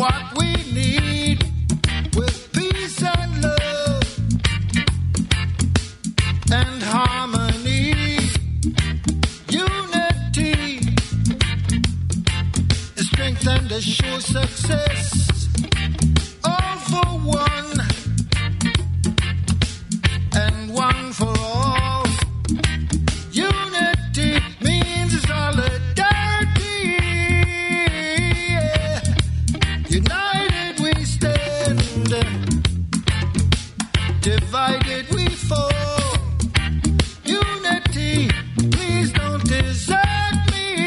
what we need with peace and love and harmony. Unity is strength and a sure success. All for one and one for all. Unity means solidarity. Yeah. United we stand, divided we fall. Unity, please don't desert me.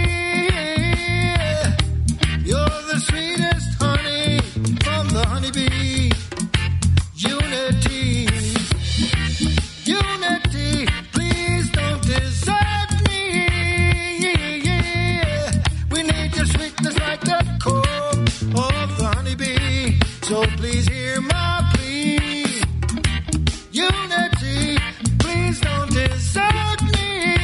You're the sweetest honey from the honeybee. Unity, unity, please don't desert me. We need your sweetness like the comb of the honeybee. So please hear my plea. Unity, please don't desert me.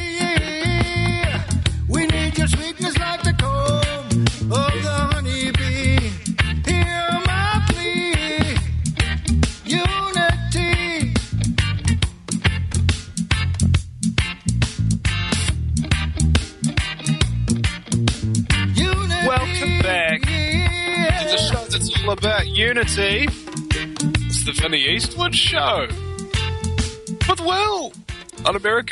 We need your sweetness like the comb of the honeybee. Hear my plea. Unity. Unity. Welcome back to the show that's all about unity. It's the Vinnie Eastwood Show with Will on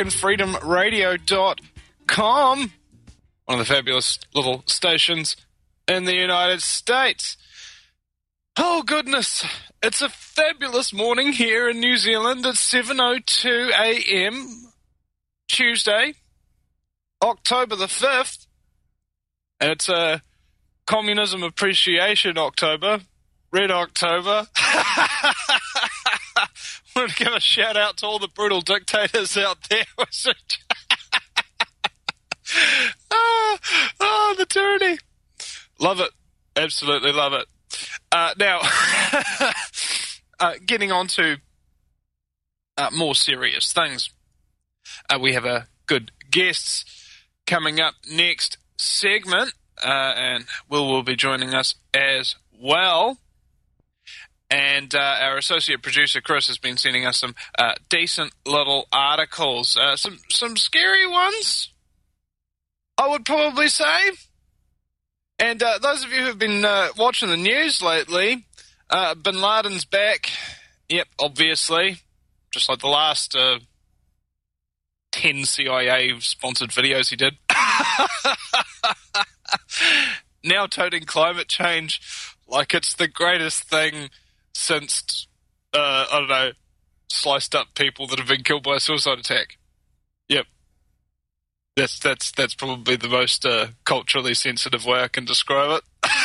AmericanFreedomRadio.com, one of the fabulous little stations in the United States. Oh, goodness. It's a fabulous morning here in New Zealand at 7:02 a.m. Tuesday, October the 5th. And it's a Communism Appreciation October, Red October. I want to give a shout out to all the brutal dictators out there. The tyranny. Love it. Absolutely love it. Now, getting on to more serious things. We have a good guests coming up next segment, and will be joining us as well. And our associate producer, Chris, has been sending us some decent little articles. Some scary ones, I would probably say. And those of you who have been watching the news lately, Bin Laden's back. Yep, obviously. Just like the last 10 CIA-sponsored videos he did. Now toting climate change like it's the greatest thing since, I don't know, sliced up people that have been killed by a suicide attack. Yep. That's probably the most culturally sensitive way I can describe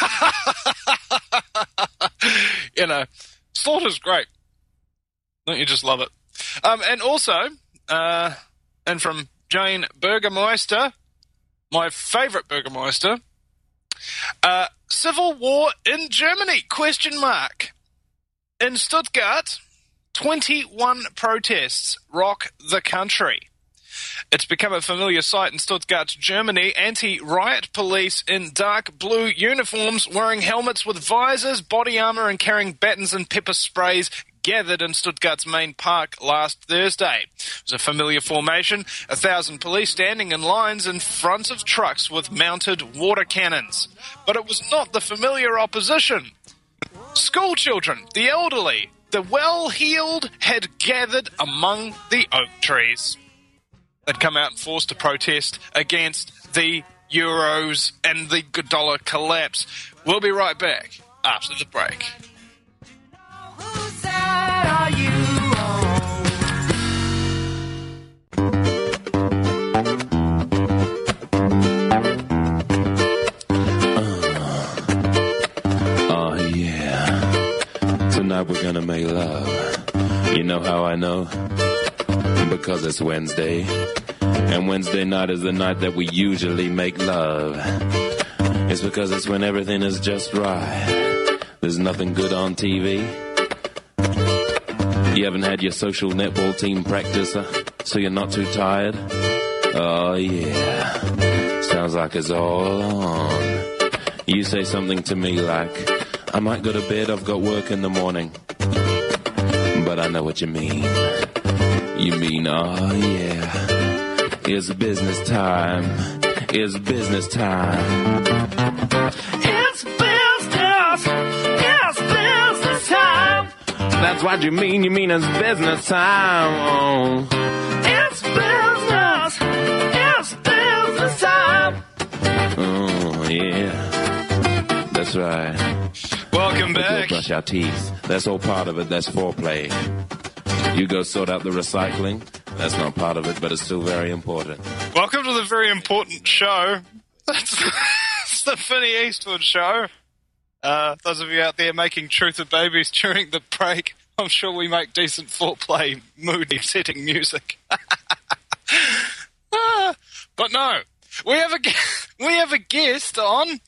it. You know, slaughter's great. Don't you just love it? And also, and from Jane Burgermeister, my favourite Burgermeister, civil war in Germany, ? In Stuttgart, 21 protests rock the country. It's become a familiar sight in Stuttgart, Germany. Anti-riot police in dark blue uniforms, wearing helmets with visors, body armour and carrying batons and pepper sprays gathered in Stuttgart's main park last Thursday. It was a familiar formation, 1,000 police standing in lines in front of trucks with mounted water cannons. But it was not the familiar opposition. School children, the elderly, the well-heeled had gathered among the oak trees. They'd come out and forced to protest against the euros and the dollar collapse. We'll be right back after the break. Whose side are you Oh yeah. Tonight we're gonna make love. You know how I know? Because it's Wednesday. And Wednesday night is the night that we usually make love. It's because it's when everything is just right. There's nothing good on TV. You haven't had your social netball team practice, so you're not too tired? Oh, yeah. Sounds like it's all on. You say something to me like, I might go to bed, I've got work in the morning. But I know what you mean. You mean, oh yeah, it's business time. It's business time. It's business. It's business time. That's what you mean. You mean it's business time. Oh. It's business. It's business time. Oh yeah, that's right. Welcome back. Go brush our teeth. That's all part of it. That's foreplay. You go sort out the recycling. That's not part of it, but it's still very important. Welcome to the very important show. It's the Vinnie Eastwood Show. Those of you out there making truth of babies during the break, I'm sure we make decent foreplay, moody setting music. But no, we have a guest on,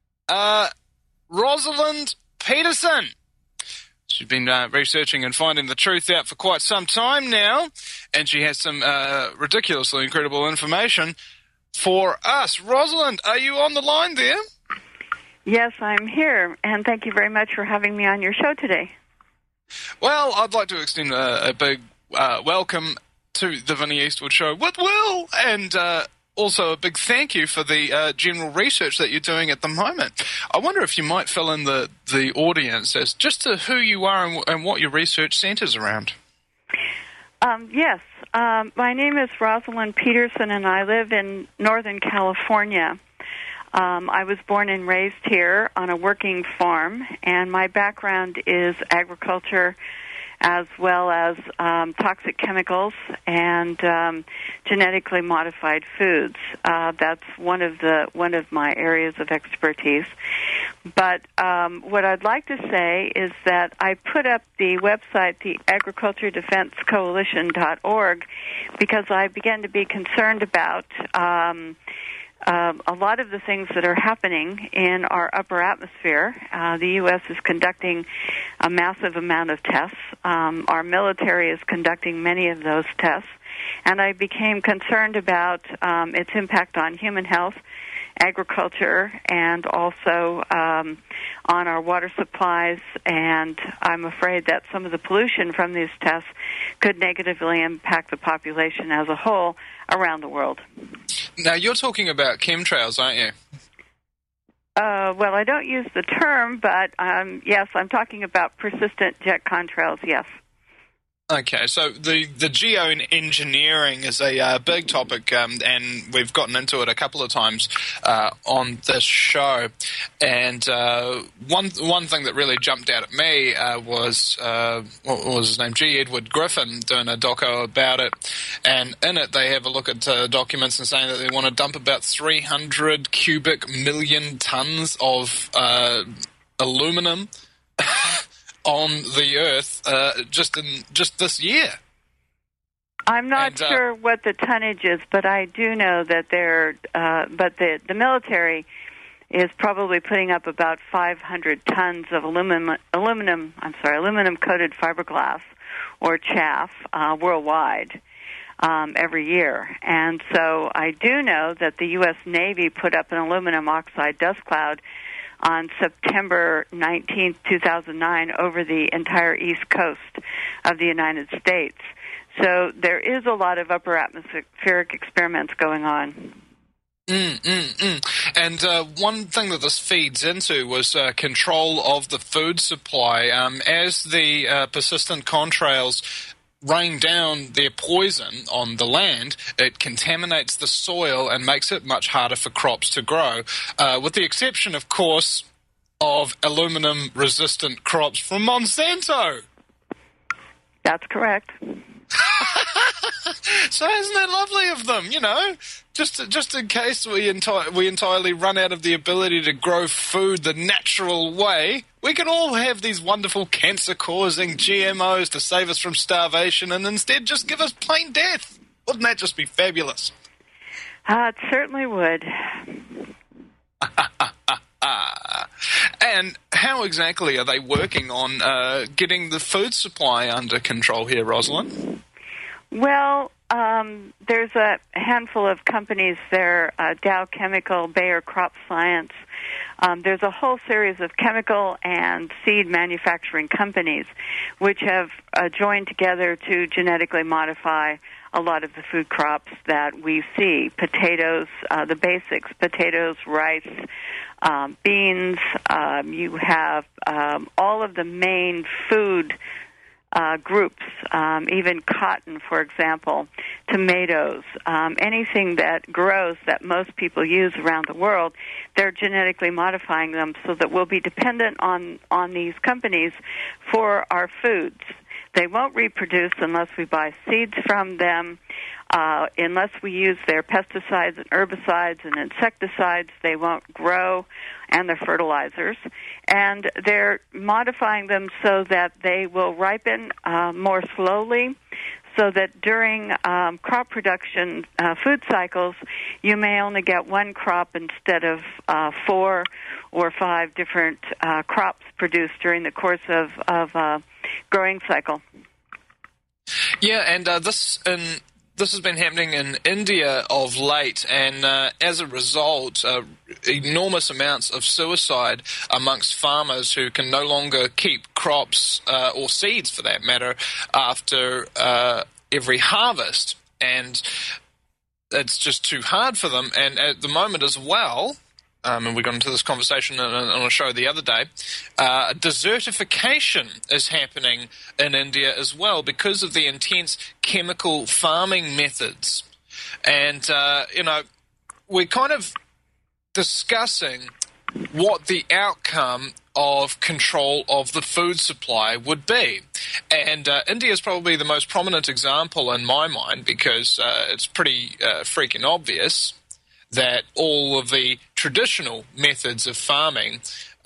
Rosalind Peterson. She's been researching and finding the truth out for quite some time now, and she has some ridiculously incredible information for us. Rosalind, are you on the line there? Yes, I'm here, and thank you very much for having me on your show today. Well, I'd like to extend a big welcome to the Vinnie Eastwood Show with Will, and also a big thank you for the general research that you're doing at the moment. I wonder if you might fill in the audience as just to who you are and what your research centers around. Yes. My name is Rosalind Peterson, and I live in Northern California. I was born and raised here on a working farm, and my background is agriculture as well as toxic chemicals and genetically modified foods. That's one of my areas of expertise. But what I'd like to say is that I put up the website, the agriculturedefensecoalition.org, because I began to be concerned about a lot of the things that are happening in our upper atmosphere. The U.S. is conducting a massive amount of tests. Our military is conducting many of those tests. And I became concerned about its impact on human health, agriculture, and also on our water supplies. And I'm afraid that some of the pollution from these tests could negatively impact the population as a whole around the world. Now, you're talking about chemtrails, aren't you? Well, I don't use the term, but yes, I'm talking about persistent jet contrails, yes. Okay, so the geoengineering is a big topic, and we've gotten into it a couple of times on this show. And one thing that really jumped out at me was what was his name? G. Edward Griffin doing a doco about it, and in it they have a look at documents and saying that they want to dump about 300 cubic million tons of aluminum on the Earth just this year. I'm not sure what the tonnage is, but I do know that the military is probably putting up about 500 tons of aluminum-coated fiberglass or chaff worldwide every year. And so I do know that the U.S. Navy put up an aluminum oxide dust cloud on September 19, 2009, over the entire east coast of the United States. So there is a lot of upper atmospheric experiments going on. And one thing that this feeds into was control of the food supply. As the persistent contrails rain down their poison on the land, it contaminates the soil and makes it much harder for crops to grow, with the exception, of course, of aluminum-resistant crops from Monsanto. That's correct. So isn't that lovely of them, you know? Just in case we entirely run out of the ability to grow food the natural way, we can all have these wonderful cancer-causing GMOs to save us from starvation and instead just give us plain death. Wouldn't that just be fabulous? It certainly would. And how exactly are they working on getting the food supply under control here, Rosalind? Well, there's a handful of companies there, Dow Chemical, Bayer Crop Science. There's a whole series of chemical and seed manufacturing companies which have joined together to genetically modify a lot of the food crops that we see. Potatoes, the basics, potatoes, rice, beans. You have all of the main food groups, even cotton, for example, tomatoes, anything that grows that most people use around the world, they're genetically modifying them so that we'll be dependent on these companies for our foods. They won't reproduce unless we buy seeds from them. Unless we use their pesticides and herbicides and insecticides, they won't grow, and their fertilizers. And they're modifying them so that they will ripen more slowly, so that during crop production food cycles, you may only get one crop instead of 4 or 5 different crops produced during the course of growing cycle. Yeah, and this has been happening in India of late, and as a result, enormous amounts of suicide amongst farmers who can no longer keep crops, or seeds for that matter, after every harvest. And it's just too hard for them. And at the moment as well, and we got into this conversation on a show the other day, desertification is happening in India as well because of the intense chemical farming methods. And, we're kind of discussing what the outcome of control of the food supply would be. And India is probably the most prominent example in my mind because it's pretty freaking obvious that all of the traditional methods of farming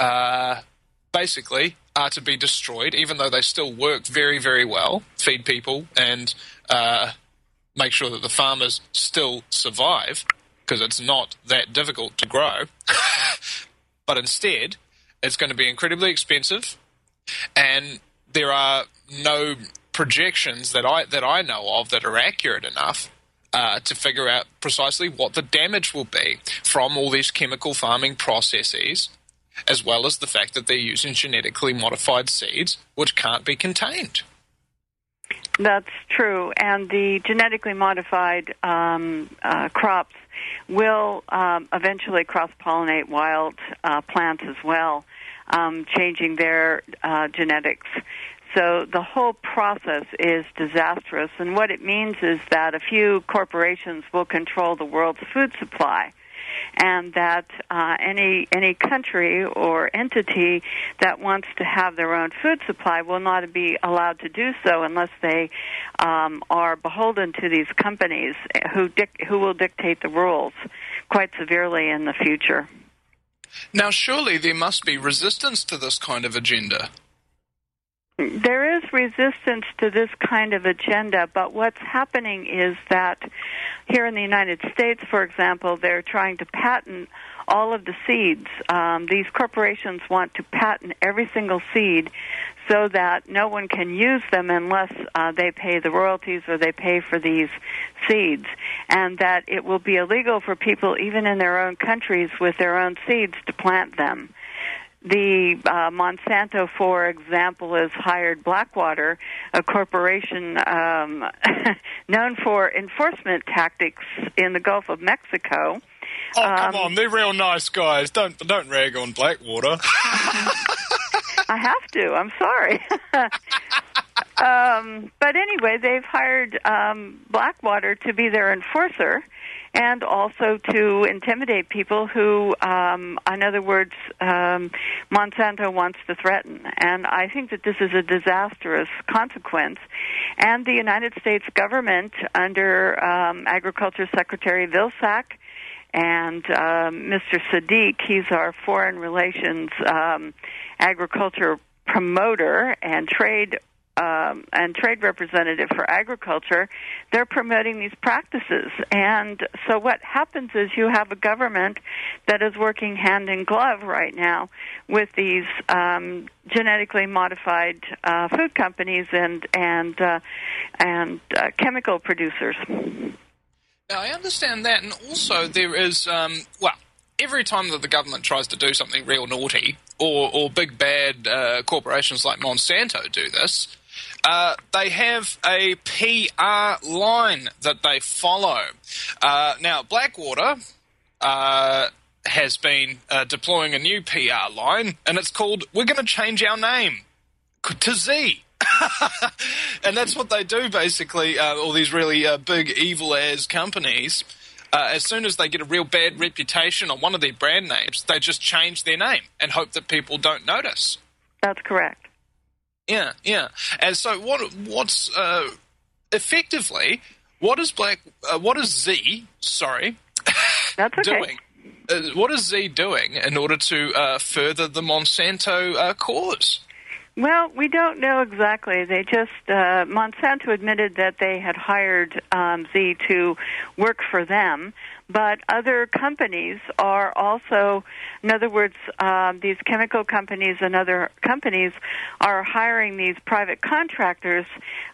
basically are to be destroyed, even though they still work very, very well, feed people and make sure that the farmers still survive, because it's not that difficult to grow. But instead, it's going to be incredibly expensive, and there are no projections that I know of that are accurate enough to figure out precisely what the damage will be from all these chemical farming processes, as well as the fact that they're using genetically modified seeds which can't be contained. That's true, and the genetically modified crops will eventually cross-pollinate wild plants as well, changing their genetics. So the whole process is disastrous, and what it means is that a few corporations will control the world's food supply, and that any country or entity that wants to have their own food supply will not be allowed to do so unless they are beholden to these companies who will dictate the rules quite severely in the future. Now, surely there must be resistance to this kind of agenda. There is resistance to this kind of agenda, but what's happening is that here in the United States, for example, they're trying to patent all of the seeds. These corporations want to patent every single seed so that no one can use them unless they pay the royalties or they pay for these seeds, and that it will be illegal for people, even in their own countries, with their own seeds to plant them. The Monsanto, for example, has hired Blackwater, a corporation known for enforcement tactics in the Gulf of Mexico. Oh, come on, they're real nice guys. Don't rag on Blackwater. I have to. I'm sorry. But anyway, they've hired Blackwater to be their enforcer, and also to intimidate people who, in other words, Monsanto wants to threaten. And I think that this is a disastrous consequence. And the United States government, under Agriculture Secretary Vilsack and Mr. Sadiq, he's our foreign relations agriculture promoter and trade and trade representative for agriculture, they're promoting these practices. And so what happens is you have a government that is working hand in glove right now with these genetically modified food companies and chemical producers. Now, I understand that, and also there is, every time that the government tries to do something real naughty, or big bad corporations like Monsanto do this, they have a PR line that they follow. Now, Blackwater has been deploying a new PR line, and it's called "We're going to change our name to Z." And that's what they do, basically, all these really big evil-as companies. As soon as they get a real bad reputation on one of their brand names, they just change their name and hope that people don't notice. That's correct. Yeah. And so what's effectively, what is Z, That's okay. doing? What is Z doing in order to further the Monsanto cause? Well, we don't know exactly. They just, Monsanto admitted that they had hired Z to work for them, but other companies are also, in other words, these chemical companies and other companies are hiring these private contractors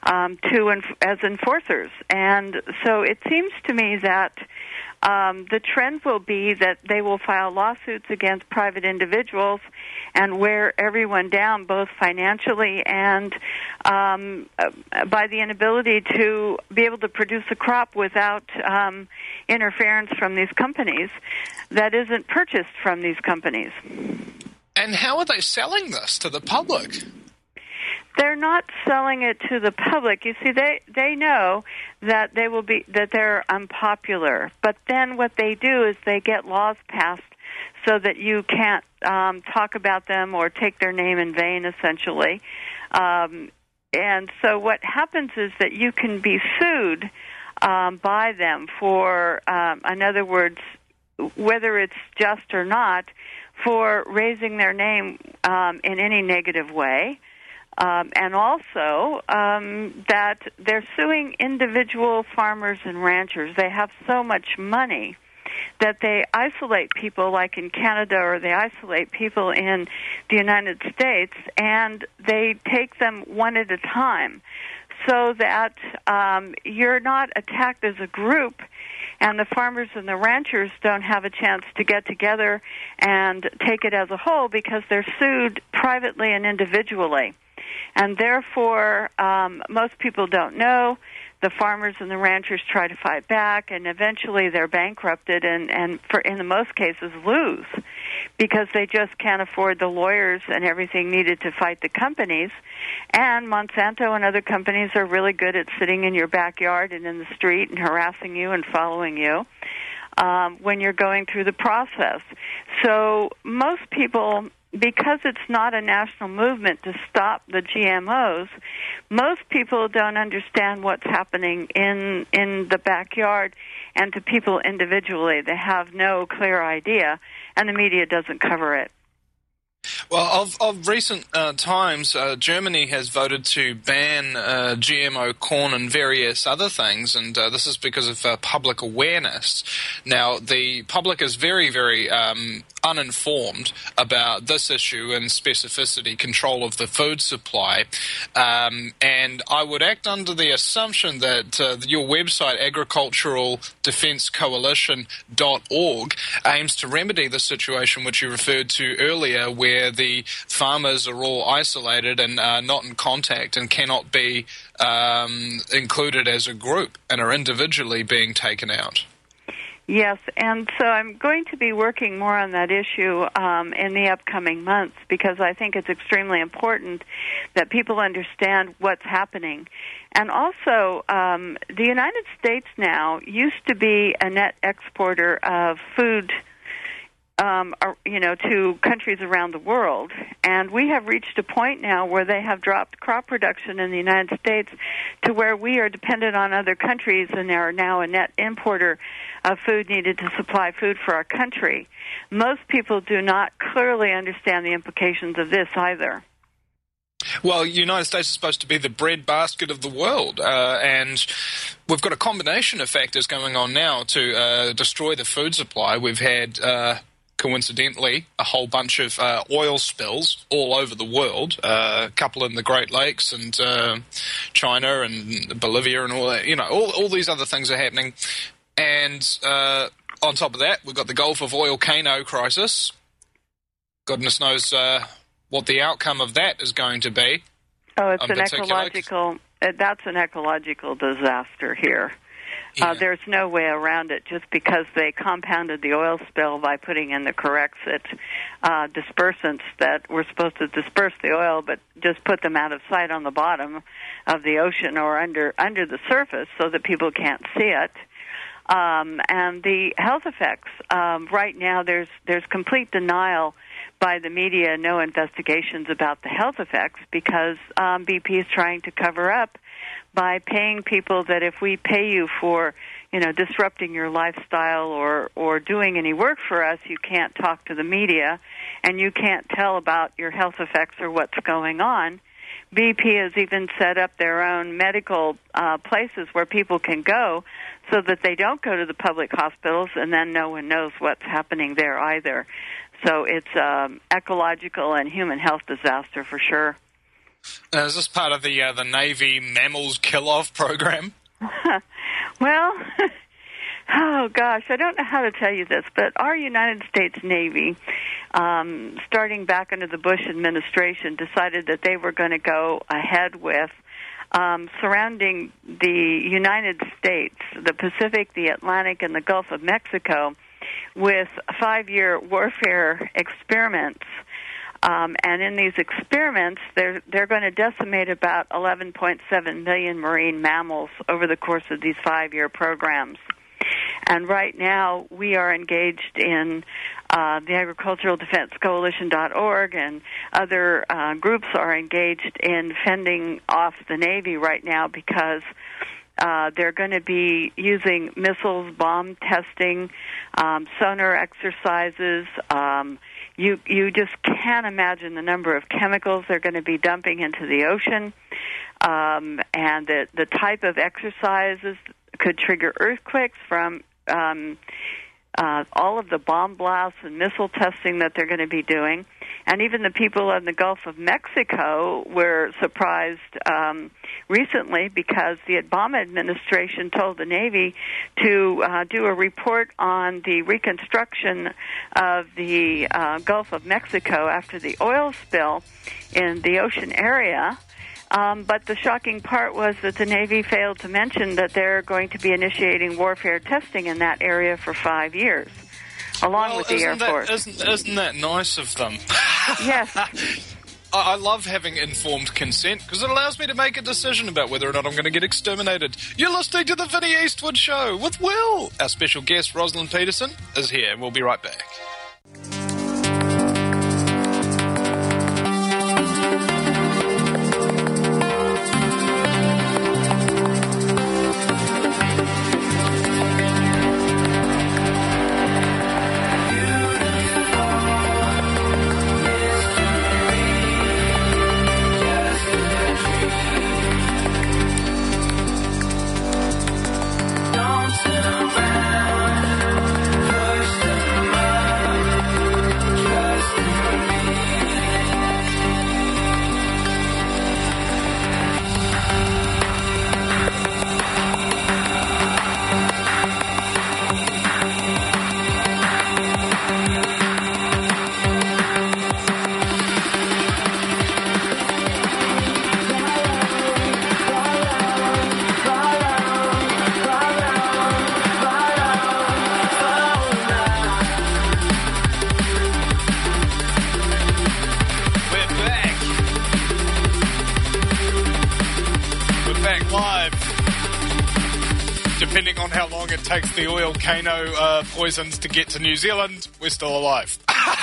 as enforcers. And so it seems to me that the trend will be that they will file lawsuits against private individuals and wear everyone down, both financially and by the inability to be able to produce a crop without interference from these companies that isn't purchased from these companies. And how are they selling this to the public? They're not selling it to the public. You see, they know that they're unpopular. But then what they do is they get laws passed so that you can't talk about them or take their name in vain, essentially. And so what happens is that you can be sued by them for, in other words, whether it's just or not, for raising their name in any negative way. And also that they're suing individual farmers and ranchers. They have so much money that they isolate people like in Canada, or they isolate people in the United States, and they take them one at a time so that you're not attacked as a group, and the farmers and the ranchers don't have a chance to get together and take it as a whole because they're sued privately and individually. And therefore, most people don't know. The farmers and the ranchers try to fight back, and eventually they're bankrupted and in the most cases lose because they just can't afford the lawyers and everything needed to fight the companies. And Monsanto and other companies are really good at sitting in your backyard and in the street and harassing you and following you when you're going through the process. So most people, because it's not a national movement to stop the GMOs, most people don't understand what's happening in the backyard and to people individually. They have no clear idea, and the media doesn't cover it. Well, of recent times, Germany has voted to ban GMO corn and various other things, and this is because of public awareness. Now, the public is very, very uninformed about this issue and specificity, control of the food supply, and I would act under the assumption that your website, agriculturaldefensecoalition.org, aims to remedy the situation which you referred to earlier, where the farmers are all isolated and not in contact and cannot be included as a group and are individually being taken out. Yes, and so I'm going to be working more on that issue in the upcoming months because I think it's extremely important that people understand what's happening. And also, the United States now used to be a net exporter of food to countries around the world. And we have reached a point now where they have dropped crop production in the United States to where we are dependent on other countries and are now a net importer of food needed to supply food for our country. Most people do not clearly understand the implications of this either. Well, the United States is supposed to be the breadbasket of the world, and we've got a combination of factors going on now to destroy the food supply. We've had, coincidentally, a whole bunch of oil spills all over the world, a couple in the Great Lakes and China and Bolivia and all that. All these other things are happening. And on top of that, we've got the Gulf of Oil-Cano crisis. Goodness knows what the outcome of that is going to be. Oh, it's that's an ecological disaster here. Yeah. There's no way around it just because they compounded the oil spill by putting in the Corexit dispersants that were supposed to disperse the oil but just put them out of sight on the bottom of the ocean or under the surface so that people can't see it. And the health effects, right now there's complete denial by the media, no investigations about the health effects because BP is trying to cover up by paying people that if we pay you for, disrupting your lifestyle or doing any work for us, you can't talk to the media and you can't tell about your health effects or what's going on. BP has even set up their own medical places where people can go so that they don't go to the public hospitals and then no one knows what's happening there either. So it's ecological and human health disaster for sure. Is this part of the Navy mammals kill-off program? Well, oh gosh, I don't know how to tell you this, but our United States Navy, starting back under the Bush administration, decided that they were going to go ahead with surrounding the United States, the Pacific, the Atlantic, and the Gulf of Mexico with 5-year warfare experiments. And in these experiments, they're going to decimate about 11.7 million marine mammals over the course of these 5-year programs. And right now, we are engaged in the Agricultural Defense Coalition.org and other groups are engaged in fending off the Navy right now because they're going to be using missiles, bomb testing, sonar exercises. You just can't imagine the number of chemicals they're going to be dumping into the ocean, and the type of exercises could trigger earthquakes from all of the bomb blasts and missile testing that they're going to be doing. And even the people in the Gulf of Mexico were surprised recently because the Obama administration told the Navy to do a report on the reconstruction of the Gulf of Mexico after the oil spill in the ocean area. But the shocking part was that the Navy failed to mention that they're going to be initiating warfare testing in that area for 5 years, along with the Air Force. Isn't that nice of them? Yes. I love having informed consent because it allows me to make a decision about whether or not I'm going to get exterminated. You're listening to the Vinnie Eastwood Show with Will. Our special guest, Rosalind Peterson, is here, and we'll be right back. Depending on how long it takes the Oil-Cano poisons to get to New Zealand, we're still alive.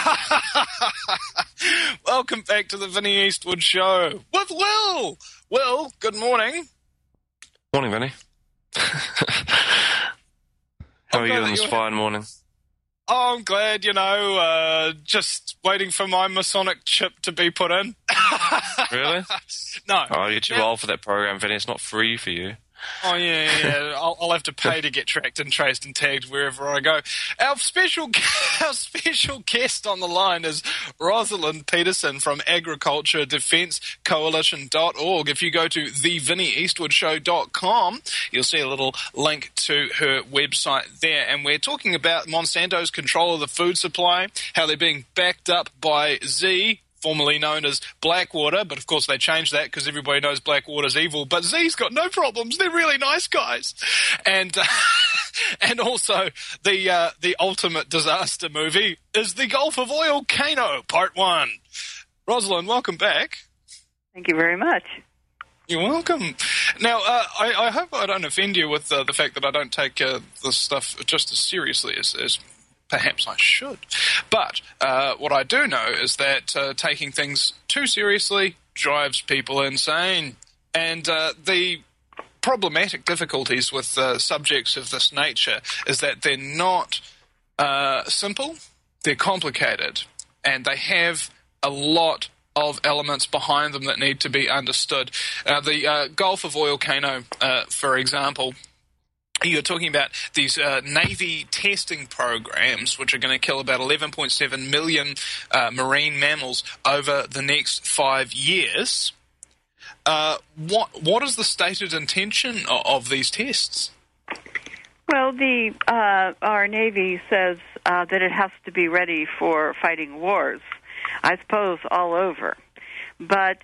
Welcome back to the Vinnie Eastwood Show with Will. Will, good morning. Morning, Vinnie. How are you on this fine morning? Oh, I'm glad, just waiting for my Masonic chip to be put in. Really? No. Oh, you're too old for that program, Vinny. It's not free for you. Oh, yeah. I'll have to pay to get tracked and traced and tagged wherever I go. Our special guest on the line is Rosalind Peterson from agriculturedefensecoalition.org. If you go to thevinnieeastwoodshow.com, you'll see a little link to her website there. And we're talking about Monsanto's control of the food supply, how they're being backed up by Z, formerly known as Blackwater, but of course they changed that because everybody knows Blackwater's evil. But Z's got no problems; they're really nice guys, and also the ultimate disaster movie is the Gulf of Oil Kano Part 1. Rosalind, welcome back. Thank you very much. You're welcome. Now, I hope I don't offend you with the fact that I don't take this stuff just as seriously as perhaps I should. But what I do know is that taking things too seriously drives people insane. And the problematic difficulties with subjects of this nature is that they're not simple, they're complicated, and they have a lot of elements behind them that need to be understood. The Gulf of Oil Kano, for example, you're talking about these Navy testing programs, which are going to kill about 11.7 million marine mammals over the next 5 years. What is the stated intention of these tests? Well, our Navy says that it has to be ready for fighting wars, I suppose, all over. But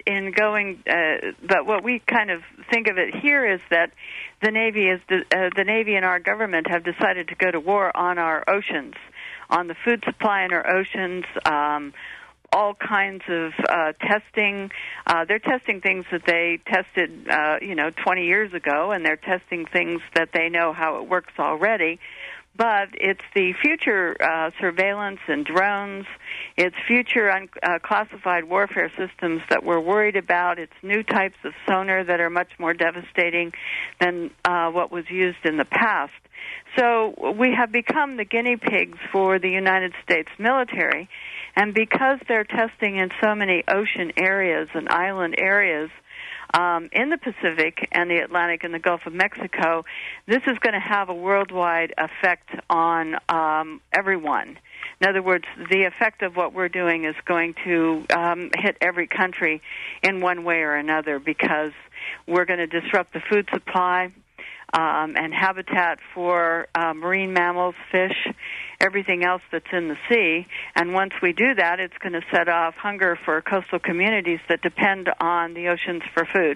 but what we kind of think of it here is that the Navy and our government have decided to go to war on our oceans, on the food supply in our oceans. All kinds of testing. They're testing things that they tested, 20 years ago, and they're testing things that they know how it works already. But it's the future surveillance and drones. It's future unclassified warfare systems that we're worried about. It's new types of sonar that are much more devastating than what was used in the past. So we have become the guinea pigs for the United States military. And because they're testing in so many ocean areas and island areas, in the Pacific and the Atlantic and the Gulf of Mexico, this is going to have a worldwide effect on everyone. In other words, the effect of what we're doing is going to hit every country in one way or another, because we're going to disrupt the food supply and habitat for marine mammals, fish, everything else that's in the sea. And once we do that, it's going to set off hunger for coastal communities that depend on the oceans for food.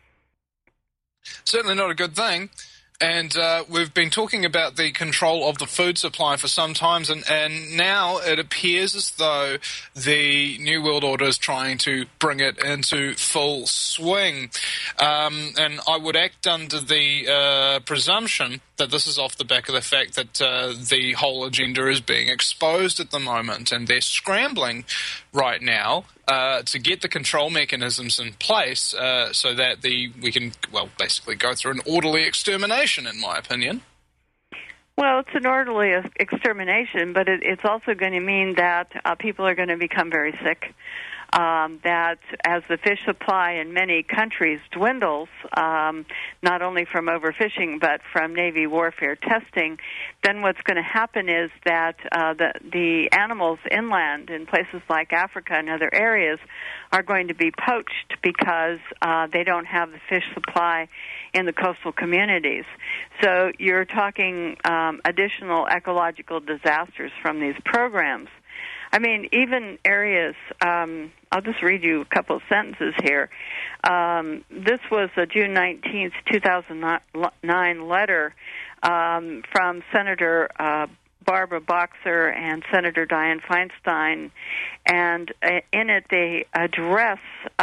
Certainly not a good thing. And we've been talking about the control of the food supply for some time, and now it appears as though the New World Order is trying to bring it into full swing. And I would act under the presumption that this is off the back of the fact that the whole agenda is being exposed at the moment, and they're scrambling right now to get the control mechanisms in place so that we can basically go through an orderly extermination, in my opinion. Well, it's an orderly extermination, but it's also going to mean that people are going to become very sick. That as the fish supply in many countries dwindles, not only from overfishing but from Navy warfare testing, then what's going to happen is that the animals inland in places like Africa and other areas are going to be poached because they don't have the fish supply in the coastal communities. So you're talking additional ecological disasters from these programs. I mean, even areas, I'll just read you a couple of sentences here. This was a June 19th, 2009 letter from Senator Barbara Boxer and Senator Dianne Feinstein, and in it they address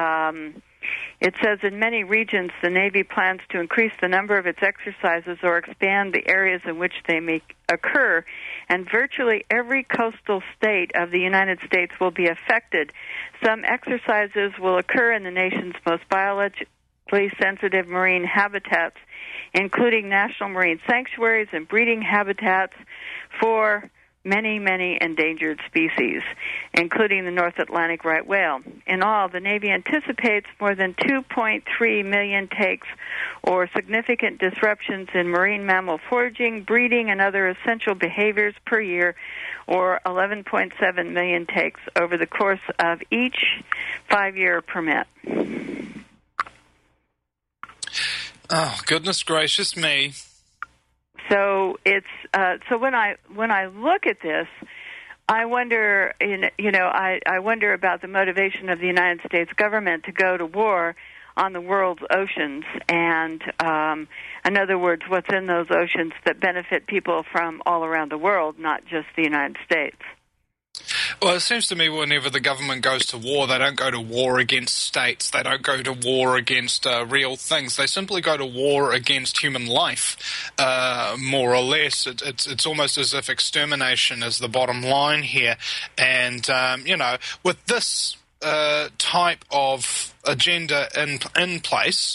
it says, in many regions, the Navy plans to increase the number of its exercises or expand the areas in which they may occur, and virtually every coastal state of the United States will be affected. Some exercises will occur in the nation's most biologically sensitive marine habitats, including national marine sanctuaries and breeding habitats for many, many endangered species, including the North Atlantic right whale. In all, the Navy anticipates more than 2.3 million takes or significant disruptions in marine mammal foraging, breeding, and other essential behaviors per year, or 11.7 million takes over the course of each 5-year permit. Oh, goodness gracious me. So it's so when I look at this, I wonder, I wonder about the motivation of the United States government to go to war on the world's oceans, and in other words, what's in those oceans that benefit people from all around the world, not just the United States. Well, it seems to me whenever the government goes to war, they don't go to war against states. They don't go to war against real things. They simply go to war against human life, more or less. It's almost as if extermination is the bottom line here. And, with this type of agenda in place,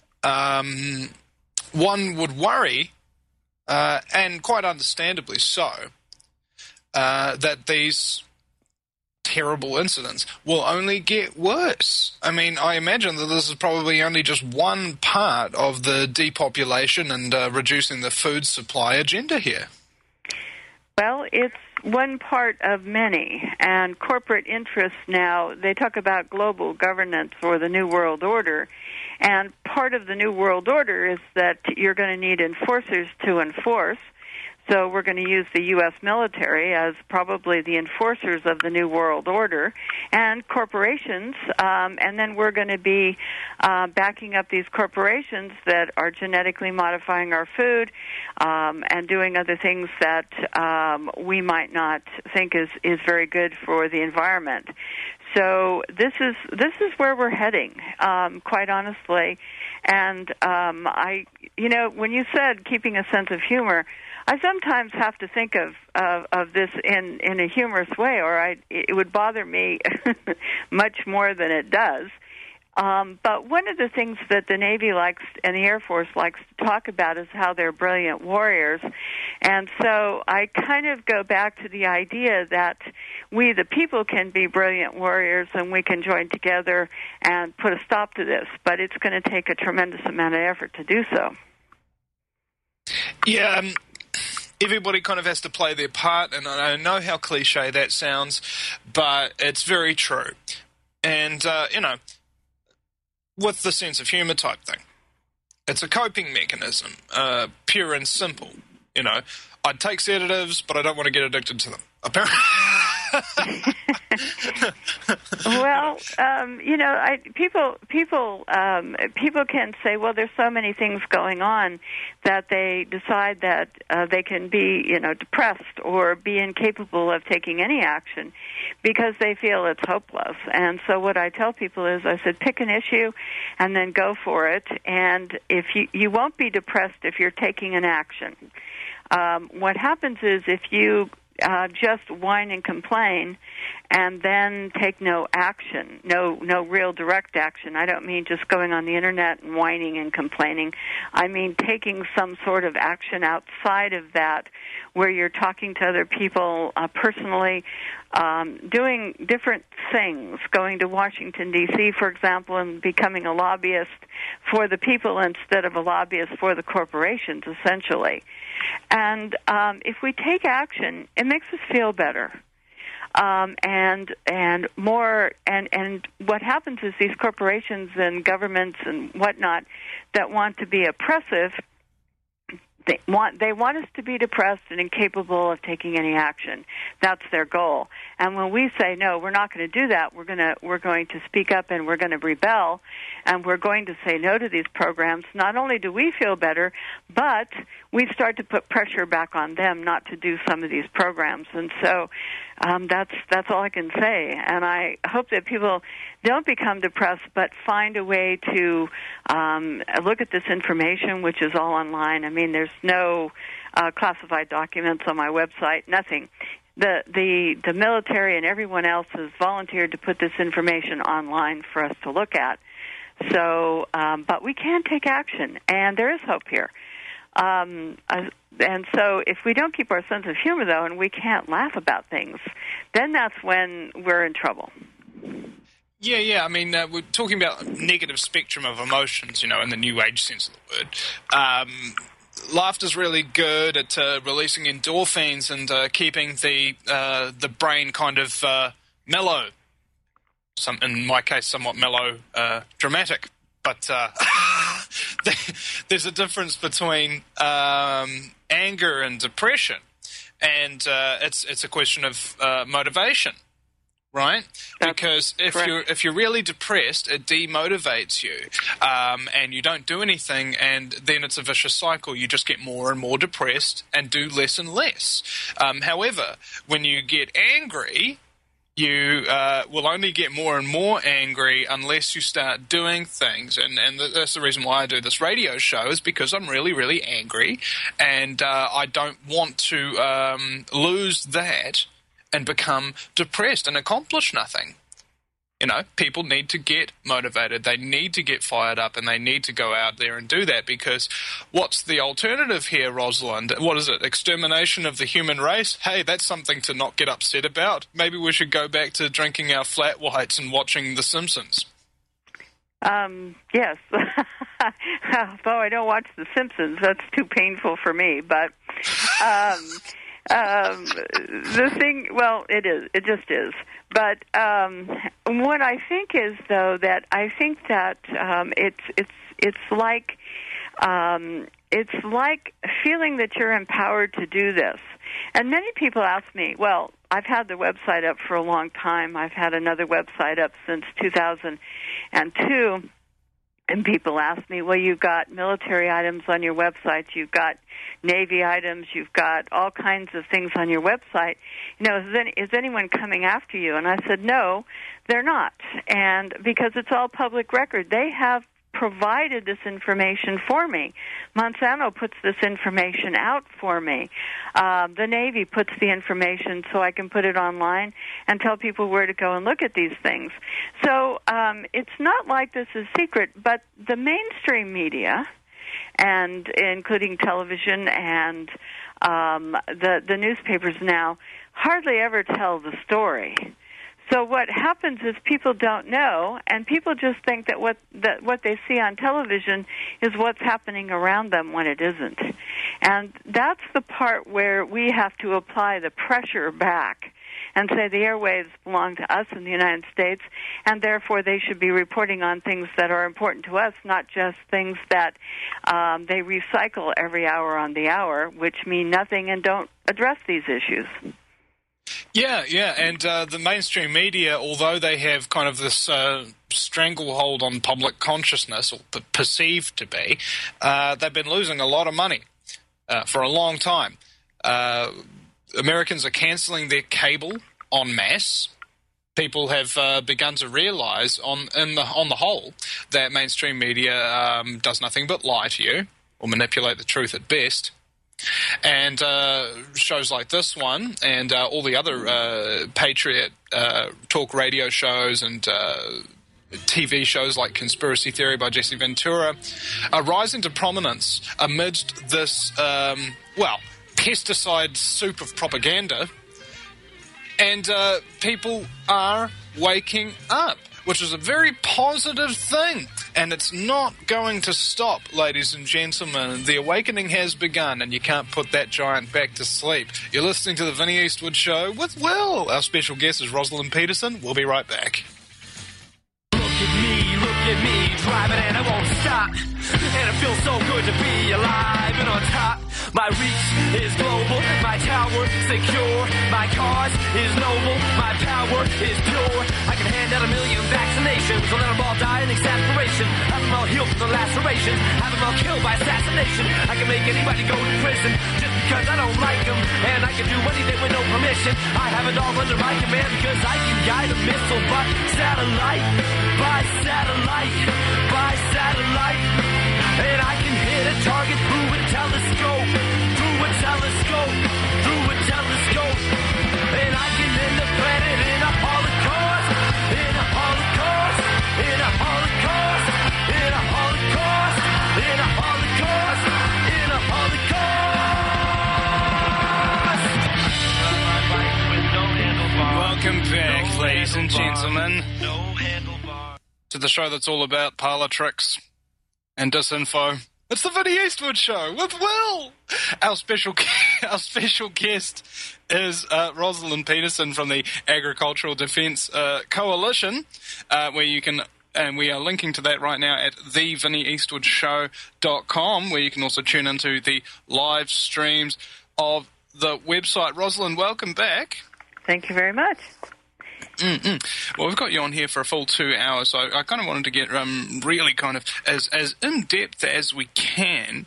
one would worry, and quite understandably so, that these terrible incidents will only get worse. I mean, I imagine that this is probably only just one part of the depopulation and reducing the food supply agenda here. Well, it's one part of many, and corporate interests now, they talk about global governance or the New World Order, and part of the New World Order is that you're going to need enforcers to enforce. So we're going to use the U.S. military as probably the enforcers of the New World Order, and corporations, and then we're going to be backing up these corporations that are genetically modifying our food and doing other things that we might not think is very good for the environment. So this is where we're heading, quite honestly. And when you said keeping a sense of humor, I sometimes have to think of this in a humorous way, or it would bother me much more than it does. But one of the things that the Navy likes and the Air Force likes to talk about is how they're brilliant warriors. And so I kind of go back to the idea that we, the people, can be brilliant warriors and we can join together and put a stop to this. But it's going to take a tremendous amount of effort to do so. Yeah, everybody kind of has to play their part, and I know how cliche that sounds, but it's very true. And, with the sense of humor type thing, it's a coping mechanism, pure and simple. I'd take sedatives, but I don't want to get addicted to them. Apparently. Well, people can say, well, there's so many things going on that they decide that they can be, depressed or be incapable of taking any action because they feel it's hopeless. And so what I tell people is, I said, pick an issue and then go for it. And if you won't be depressed if you're taking an action. What happens is if you just whine and complain and then take no action, no real direct action. I don't mean just going on the internet and whining and complaining. I mean taking some sort of action outside of that where you're talking to other people personally, doing different things, going to Washington, D.C., for example, and becoming a lobbyist for the people instead of a lobbyist for the corporations, essentially. And if we take action, it makes us feel better. And more, and what happens is these corporations and governments and whatnot that want to be oppressive, they want us to be depressed and incapable of taking any action. That's their goal. And when we say no, we're not going to do that. We're going to speak up and we're going to rebel, and we're going to say no to these programs. Not only do we feel better, but we start to put pressure back on them not to do some of these programs. And so that's all I can say. And I hope that people don't become depressed, but find a way to look at this information, which is all online. I mean, there's no classified documents on my website, nothing. The military and everyone else has volunteered to put this information online for us to look at. So, but we can take action, and there is hope here. And so if we don't keep our sense of humor, though, and we can't laugh about things, then that's when we're in trouble. Yeah. I mean, we're talking about negative spectrum of emotions, in the New Age sense of the word. Laughter's really good at releasing endorphins and keeping the brain kind of mellow. In my case, somewhat mellow, dramatic. But there's a difference between anger and depression, and it's a question of motivation, right? Because if you're really depressed, it demotivates you, and you don't do anything, and then it's a vicious cycle. You just get more and more depressed and do less and less. However, when you get angry, you will only get more and more angry unless you start doing things. And that's the reason why I do this radio show, is because I'm really, really angry, and I don't want to lose that and become depressed and accomplish nothing. People need to get motivated. They need to get fired up, and they need to go out there and do that, because what's the alternative here, Rosalind? What is it? Extermination of the human race? Hey, that's something to not get upset about. Maybe we should go back to drinking our flat whites and watching The Simpsons. Yes. Though I don't watch The Simpsons, that's too painful for me, but... the thing, well, it is. It just is. But what I think is, though, that I think that it's like feeling that you're empowered to do this. And many people ask me, well, I've had the website up for a long time. I've had another website up since 2002. And people ask me, well, you've got military items on your website, you've got Navy items, you've got all kinds of things on your website. Is anyone coming after you? And I said, no, they're not. And because it's all public record, they have provided this information for me. Monsanto puts this information out for me. The Navy puts the information so I can put it online and tell people where to go and look at these things. So it's not like this is secret, but the mainstream media, and including television and the newspapers now, hardly ever tell the story. So what happens is people don't know, and people just think that what they see on television is what's happening around them when it isn't. And that's the part where we have to apply the pressure back and say the airwaves belong to us in the United States, and therefore they should be reporting on things that are important to us, not just things that they recycle every hour on the hour, which mean nothing and don't address these issues. Yeah, and the mainstream media, although they have kind of this stranglehold on public consciousness, or perceived to be, they've been losing a lot of money for a long time. Americans are cancelling their cable en masse. People have begun to realise, on the whole, that mainstream media does nothing but lie to you, or manipulate the truth at best. And shows like this one and all the other Patriot talk radio shows and TV shows like Conspiracy Theory by Jesse Ventura are rising to prominence amidst this, pesticide soup of propaganda. And people are waking up, which is a very positive thing. And it's not going to stop, ladies and gentlemen. The awakening has begun, and you can't put that giant back to sleep. You're listening to the Vinnie Eastwood Show with Will. Our special guest is Rosalind Peterson. We'll be right back. Look at me, driving and I won't stop. And it feels so good to be alive and on top. My reach is global, my tower secure. My cause is noble, my power is pure. I can hand out 1 million vaccinations, so let them all die in exasperation. Have them all healed from the lacerations, have them all killed by assassination. I can make anybody go to prison just because I don't like them. And I can do anything with no permission. I have it all under my command because I can guide a missile by satellite, by satellite, by satellite. And I can hit a target through a telescope, through a telescope, through a telescope. And I can end the planet in a holocaust, in a holocaust, in a holocaust, in a holocaust, in a holocaust, in a holocaust. Welcome back, ladies and gentlemen, to the show that's all about parlor tricks and disinfo. It's the Vinnie Eastwood Show with Will. Our special guest is Rosalind Peterson from the Agricultural Defence Coalition, where you can. And we are linking to that right now at thevinnieeastwoodshow.com, where you can also tune into the live streams of the website. Rosalind, welcome back. Thank you very much. Well, we've got you on here for a full 2 hours, so I kind of wanted to get really kind of as in-depth as we can.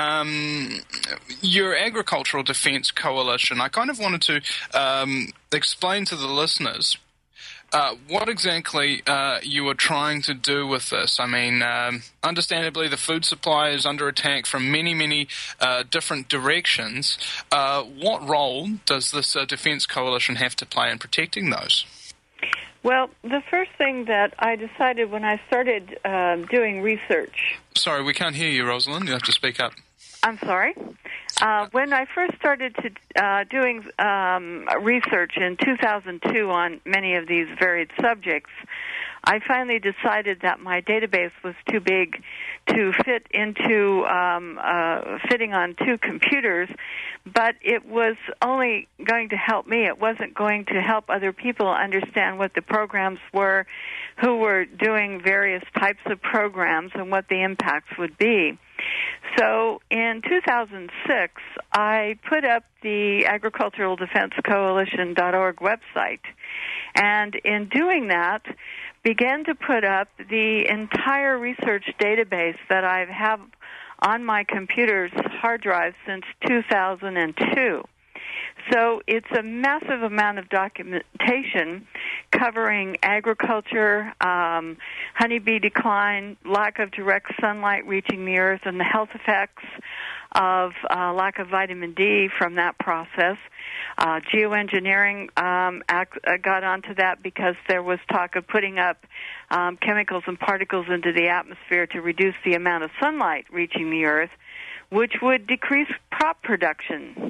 Your Agricultural Defence Coalition, I kind of wanted to explain to the listeners what exactly you were trying to do with this. I mean, understandably, the food supply is under attack from many different directions. What role does this Defence Coalition have to play in protecting those? Well, the first thing that I decided when I started doing research... Sorry, we can't hear you, Rosalind. You have to speak up. I'm sorry. When I first started to doing research in 2002 on many of these varied subjects, I finally decided that my database was too big to fit into fitting on 2 computers, but it was only going to help me. It wasn't going to help other people understand what the programs were, who were doing various types of programs, and what the impacts would be. So in 2006, I put up the agriculturaldefensecoalition.org website, and in doing that, began to put up the entire research database that I have on my computer's hard drive since 2002. So it's a massive amount of documentation covering agriculture, honeybee decline, lack of direct sunlight reaching the earth, and the health effects of lack of vitamin D from that process. Geoengineering got onto that because there was talk of putting up chemicals and particles into the atmosphere to reduce the amount of sunlight reaching the earth, which would decrease crop production.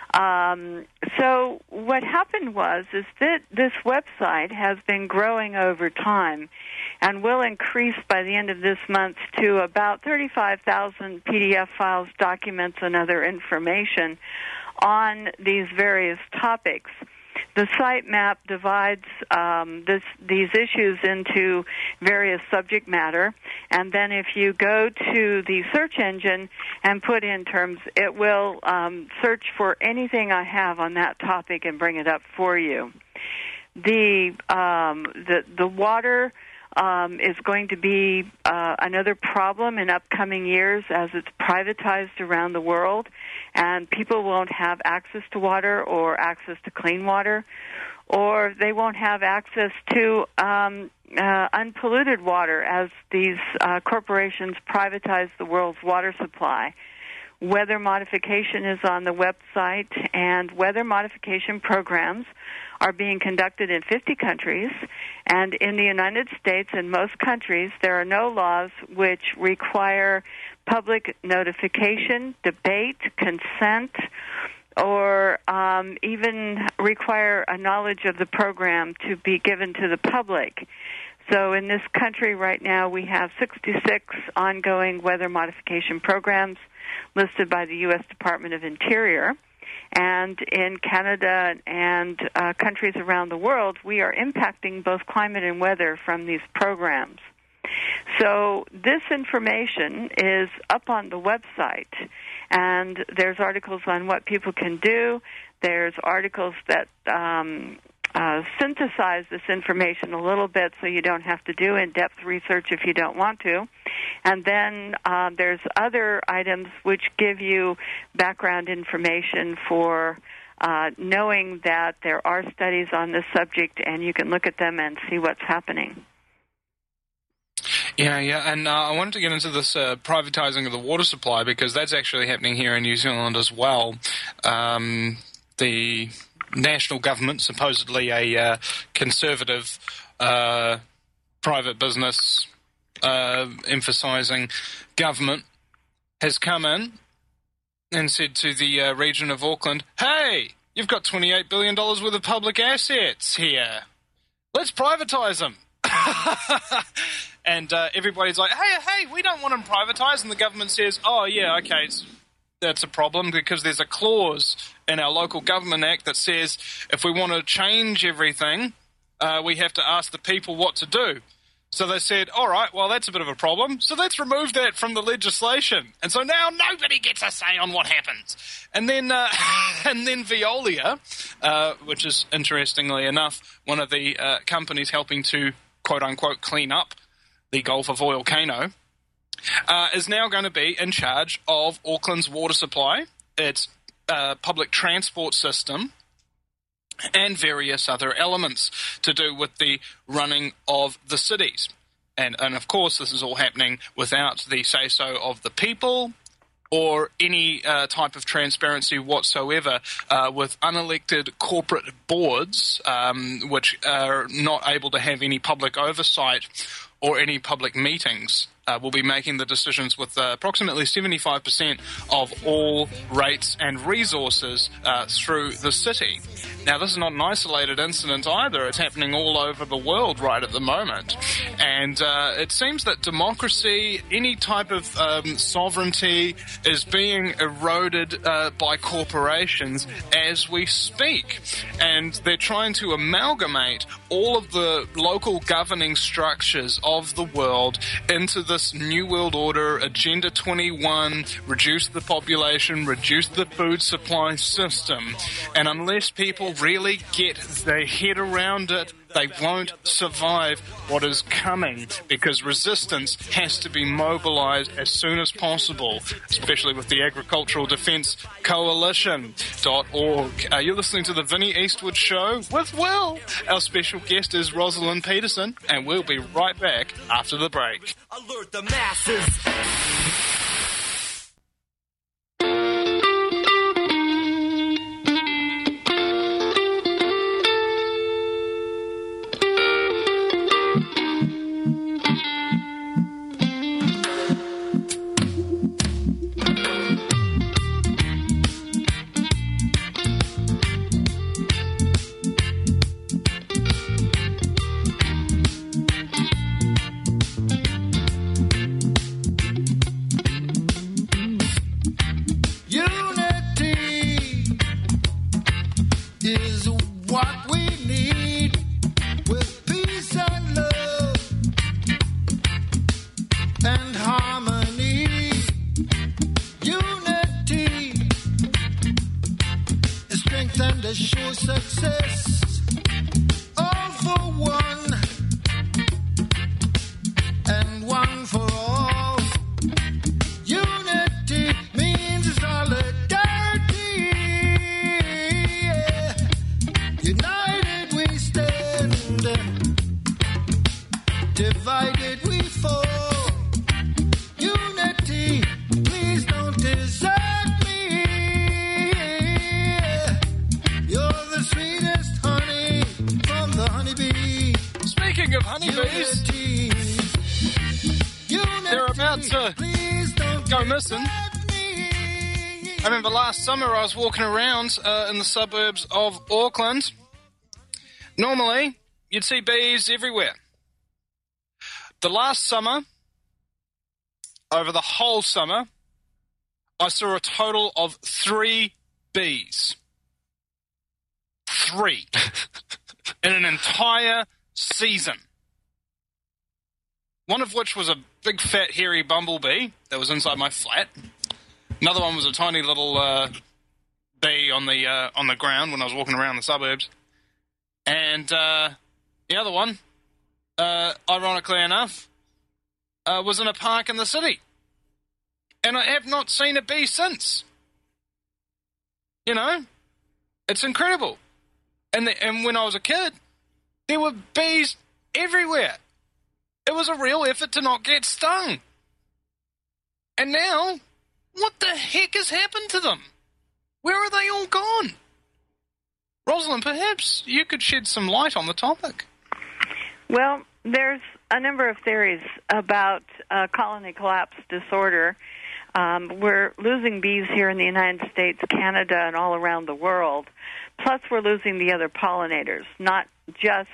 So what happened is that this website has been growing over time and will increase by the end of this month to about 35,000 PDF files, documents, and other information on these various topics. The sitemap divides these issues into various subject matter, and then if you go to the search engine and put in terms, it will search for anything I have on that topic and bring it up for you. The water is going to be another problem in upcoming years as it's privatized around the world, and people won't have access to water or access to clean water, or they won't have access to unpolluted water as these corporations privatize the world's water supply. Weather modification is on the website, and weather modification programs are being conducted in 50 countries, and in the United States and most countries, there are no laws which require public notification, debate, consent, or even require a knowledge of the program to be given to the public. So in this country right now, we have 66 ongoing weather modification programs listed by the U.S. Department of Interior. And in Canada and countries around the world, we are impacting both climate and weather from these programs. So this information is up on the website, and there's articles on what people can do. There's articles that synthesize this information a little bit so you don't have to do in-depth research if you don't want to. And then there's other items which give you background information for knowing that there are studies on this subject, and you can look at them and see what's happening. Yeah, and I wanted to get into this privatizing of the water supply, because that's actually happening here in New Zealand as well. The national government, supposedly a conservative private business emphasising government, has come in and said to the region of Auckland, hey, you've got $28 billion worth of public assets here. Let's privatise them. And everybody's like, hey, we don't want them privatised. And the government says, oh, yeah, okay, that's a problem because there's a clause in our Local Government Act that says if we want to change everything, we have to ask the people what to do. So they said, all right, well, that's a bit of a problem, so let's remove that from the legislation. And so now nobody gets a say on what happens. And then Veolia, which is, interestingly enough, one of the companies helping to, quote-unquote, clean up the Gulf of Oil Volcano, is now going to be in charge of Auckland's water supply, its public transport system, and various other elements to do with the running of the cities. And of course, this is all happening without the say-so of the people or any type of transparency whatsoever with unelected corporate boards which are not able to have any public oversight or any public meetings. Will be making the decisions with approximately 75% of all rates and resources through the city. Now, this is not an isolated incident either. It's happening all over the world right at the moment. And it seems that democracy, any type of sovereignty, is being eroded by corporations as we speak. And they're trying to amalgamate all of the local governing structures of the world into this New World Order, Agenda 21, reduce the population, reduce the food supply system. And unless people really get their head around it, they won't survive what is coming, because resistance has to be mobilized as soon as possible, especially with the Agricultural Defense Coalition.org. You're listening to the Vinnie Eastwood Show with Will. Our special guest is Rosalind Peterson, and we'll be right back after the break. Alert the masses. Summer I was walking around in the suburbs of Auckland. Normally, you'd see bees everywhere. The last summer, over the whole summer, I saw a total of 3 bees. 3. In an entire season. One of which was a big fat hairy bumblebee that was inside my flat. Another one was a tiny little bee on the ground when I was walking around the suburbs. And the other one, ironically enough, was in a park in the city. And I have not seen a bee since. You know? It's incredible. And when I was a kid, there were bees everywhere. It was a real effort to not get stung. And now, what the heck has happened to them? Where are they all gone? Rosalind, perhaps you could shed some light on the topic. Well, there's a number of theories about colony collapse disorder. We're losing bees here in the United States, Canada, and all around the world. plus we're losing the other pollinators, not just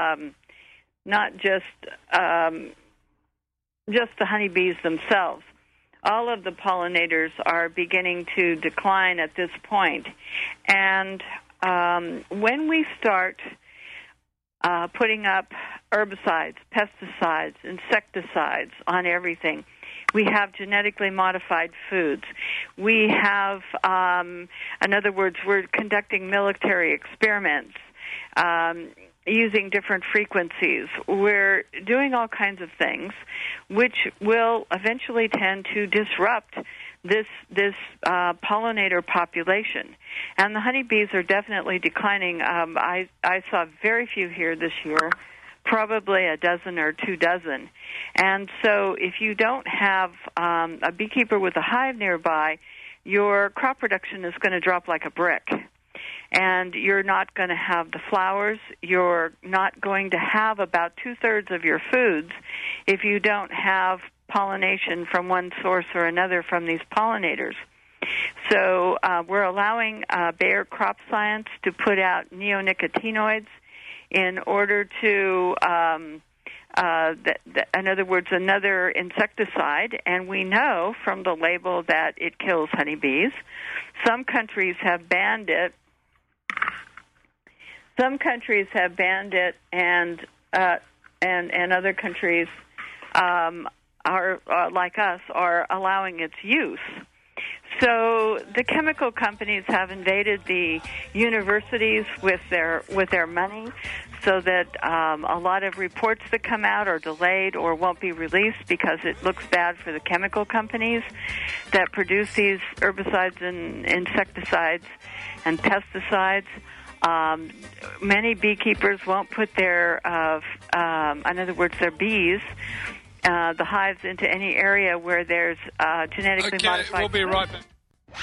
the honeybees themselves. All of the pollinators are beginning to decline at this point. And when we start putting up herbicides, pesticides, insecticides on everything, we have genetically modified foods. We have, in other words, we're conducting military experiments using different frequencies. We're doing all kinds of things which will eventually tend to disrupt this pollinator population. And the honeybees are definitely declining. I saw very few here this year, probably a dozen or 2 dozen. And so if you don't have a beekeeper with a hive nearby, your crop production is going to drop like a brick. And you're not going to have the flowers. You're not going to have about 2/3 of your foods if you don't have pollination from one source or another from these pollinators. So we're allowing Bayer Crop Science to put out neonicotinoids in order to, in other words, another insecticide. And we know from the label that it kills honeybees. Some countries have banned it. Some countries have banned it, and other countries are like us are allowing its use. So the chemical companies have invaded the universities with their money, so that a lot of reports that come out are delayed or won't be released because it looks bad for the chemical companies that produce these herbicides and insecticides and pesticides. Many beekeepers won't put their, in other words, their bees, the hives, into any area where there's genetically modified. We'll be right back.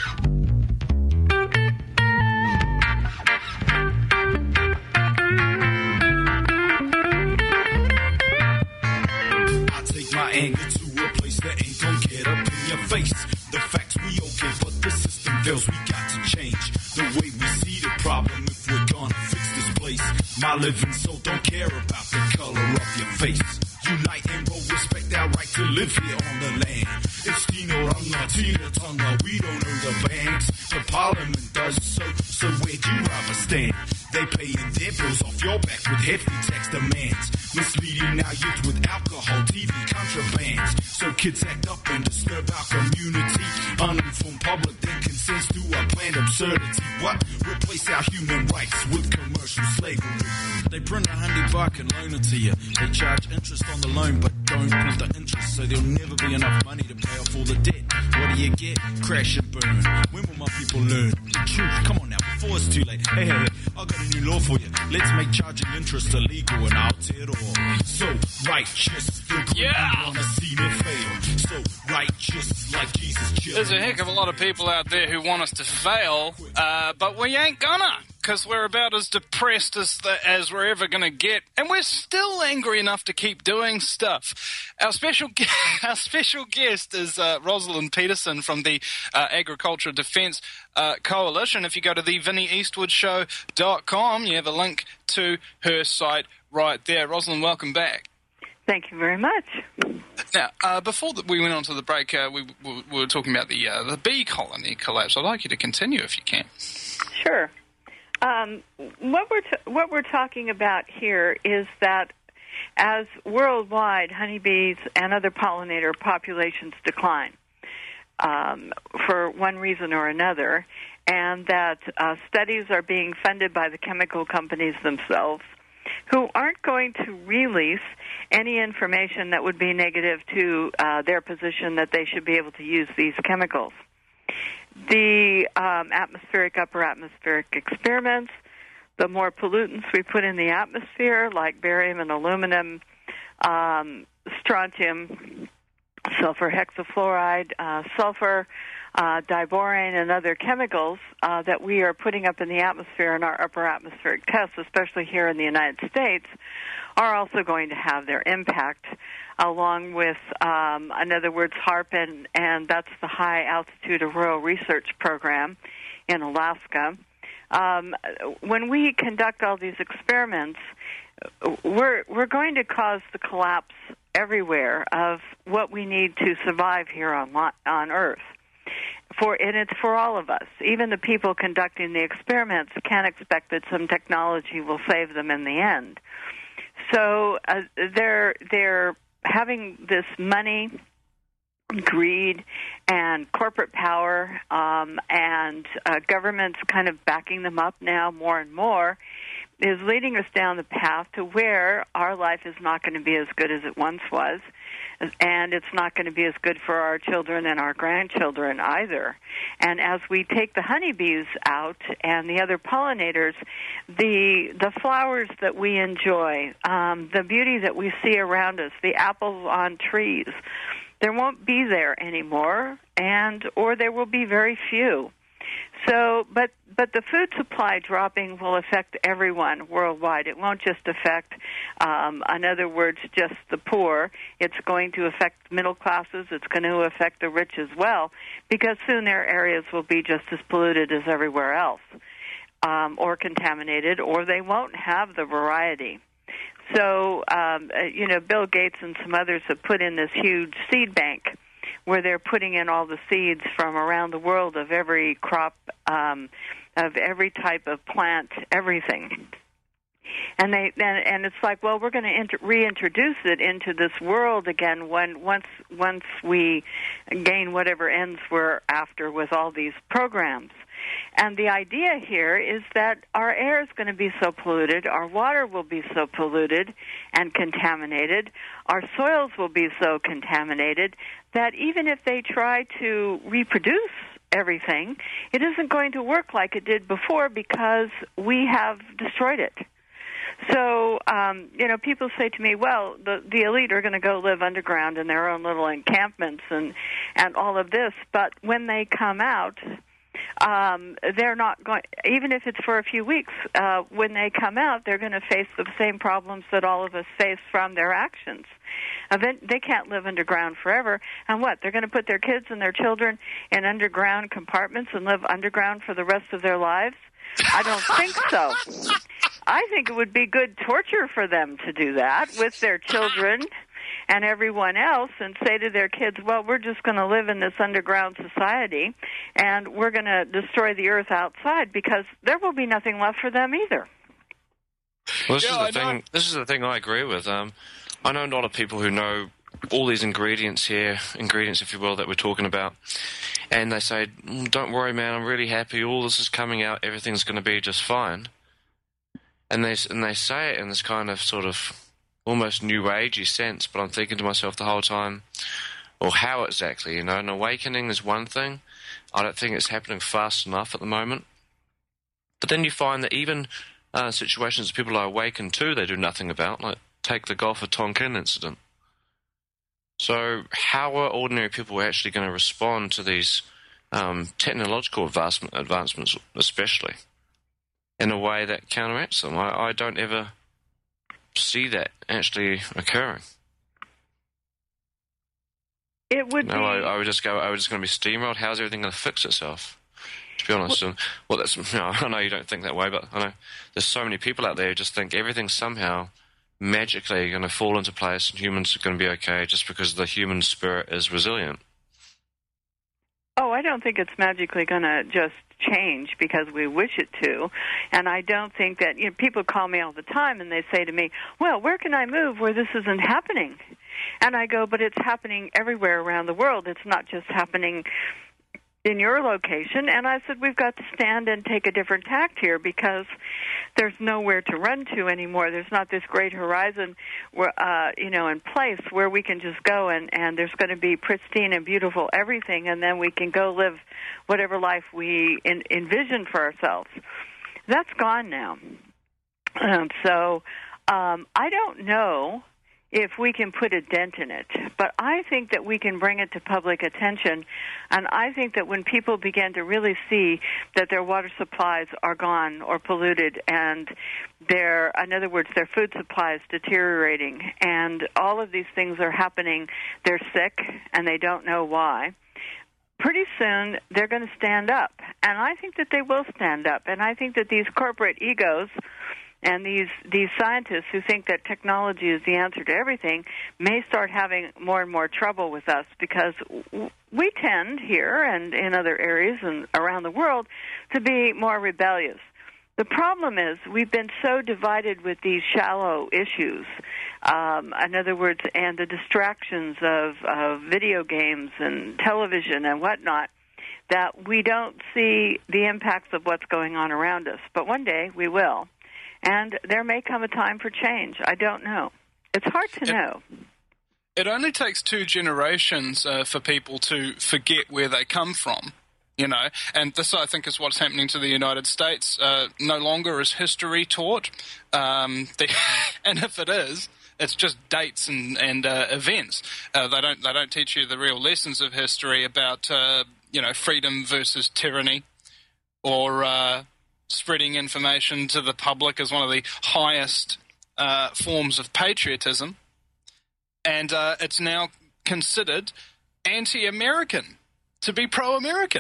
I take my anger to a place that ain't gonna get up in your face. The facts we okay, but the system fails. We got to change the way we see the problem if we're gonna fix this place. My living soul don't care about the color of your face. Unite and roll, respect our right to live here on the land. It's Tino Ranga, Tina Tonga, we don't own the banks. The parliament does so where'd you rather stand? They paying their bills off your back with hefty tax demands. Misleading our youth with alcohol, TV, contrabands. So kids act up and disturb our community. Uninformed public then consents to a planned absurdity. What? Replace our human rights with commercial slavery. They print $100 and loan it to you. They charge interest on the loan but don't print the interest, so there'll never be enough money to pay off all the debt. What do you get? Crash and burn. When will my people learn the truth? Come on now, before it's too late. Hey, I got a new law for you. Let's make charging interest illegal and I'll tear it all. So righteous, the green wanna see me fail. So righteous, like Jesus killed. There's a heck of a lot of people out there who want us to fail, but we ain't gonna, because we're about as depressed as we're ever going to get, and we're still angry enough to keep doing stuff. Our special guest is Rosalind Peterson from the Agriculture Defence Coalition. If you go to the VinnieEastwoodshow.com, you have a link to her site right there. Rosalind, welcome back. Thank you very much. Now, before we went on to the break, we were talking about the bee colony collapse. I'd like you to continue if you can. Sure. What we're talking about here is that as worldwide honeybees and other pollinator populations decline for one reason or another, and that studies are being funded by the chemical companies themselves, who aren't going to release any information that would be negative to their position that they should be able to use these chemicals. The upper atmospheric experiments, the more pollutants we put in the atmosphere, like barium and aluminum, strontium, sulfur hexafluoride, sulfur, diborane, and other chemicals that we are putting up in the atmosphere in our upper atmospheric tests, especially here in the United States, are also going to have their impact, along with, in other words, HAARP, and that's the High Altitude Aurora Research Program in Alaska. when we conduct all these experiments, we're going to cause the collapse everywhere of what we need to survive here on Earth. And it's for all of us. Even the people conducting the experiments can't expect that some technology will save them in the end. So they're having this money, greed, and corporate power, and governments kind of backing them up now more and more, is leading us down the path to where our life is not going to be as good as it once was, and it's not going to be as good for our children and our grandchildren either. And as we take the honeybees out and the other pollinators, the flowers that we enjoy, the beauty that we see around us, the apples on trees, there won't be there anymore, or there will be very few. So, but the food supply dropping will affect everyone worldwide. It won't just affect, in other words, just the poor. It's going to affect middle classes. It's going to affect the rich as well, because soon their areas will be just as polluted as everywhere else, or contaminated, or they won't have the variety. So, Bill Gates and some others have put in this huge seed bank where they're putting in all the seeds from around the world of every crop, of every type of plant, everything. And it's like, well, we're going to reintroduce it into this world again once we gain whatever ends we're after with all these programs. And the idea here is that our air is going to be so polluted, our water will be so polluted and contaminated, our soils will be so contaminated that even if they try to reproduce everything, it isn't going to work like it did before because we have destroyed it. So, people say to me, well, the elite are going to go live underground in their own little encampments and all of this, but when they come out, they're not going, even if it's for a few weeks, when they come out, they're going to face the same problems that all of us face from their actions. They can't live underground forever. And what? They're going to put their kids and their children in underground compartments and live underground for the rest of their lives? I don't think so. I think it would be good torture for them to do that with their children and everyone else and say to their kids, well, we're just going to live in this underground society and we're going to destroy the earth outside because there will be nothing left for them either. Well, this is the thing I agree with. I know a lot of people who know all these ingredients, if you will, that we're talking about, and they say, don't worry, man, I'm really happy, all this is coming out, everything's going to be just fine. And they say it in this kind of sort of almost new agey sense, but I'm thinking to myself the whole time, well, how exactly? An awakening is one thing. I don't think it's happening fast enough at the moment. But then you find that even situations that people are awakened to, they do nothing about, like take the Gulf of Tonkin incident. So how are ordinary people actually going to respond to these technological advancements, especially, in a way that counteracts them? I don't ever see that actually occurring. It would be. I would just going to be steamrolled. How's everything going to fix itself? To be honest, I know you don't think that way, but I know there's so many people out there who just think everything's somehow magically going to fall into place and humans are going to be okay just because the human spirit is resilient. Oh, I don't think it's magically going to just change because we wish it to. And I don't think that, people call me all the time and they say to me, well, where can I move where this isn't happening? And I go, but it's happening everywhere around the world. It's not just happening in your location. And I said, we've got to stand and take a different tact here because there's nowhere to run to anymore. There's not this great horizon where, in place where we can just go and there's going to be pristine and beautiful everything, and then we can go live whatever life we envision for ourselves. That's gone now. So I don't know if we can put a dent in it, but I think that we can bring it to public attention, and I think that when people begin to really see that their water supplies are gone or polluted and in other words, their food supply is deteriorating and all of these things are happening, they're sick and they don't know why. pretty soon they're going to stand up. And I think that they will stand up. And I think that these corporate egos and these scientists who think that technology is the answer to everything may start having more and more trouble with us, because we tend here and in other areas and around the world to be more rebellious. The problem is we've been so divided with these shallow issues, in other words, and the distractions of video games and television and whatnot, that we don't see the impacts of what's going on around us. But one day we will. And there may come a time for change. I don't know. It's hard to know. It only takes 2 generations for people to forget where they come from, you know. And this, I think, is what's happening to the United States. No longer is history taught. And if it is, it's just dates and events. They don't teach you the real lessons of history about, freedom versus tyranny, or spreading information to the public is one of the highest forms of patriotism, and it's now considered anti-American to be pro-American.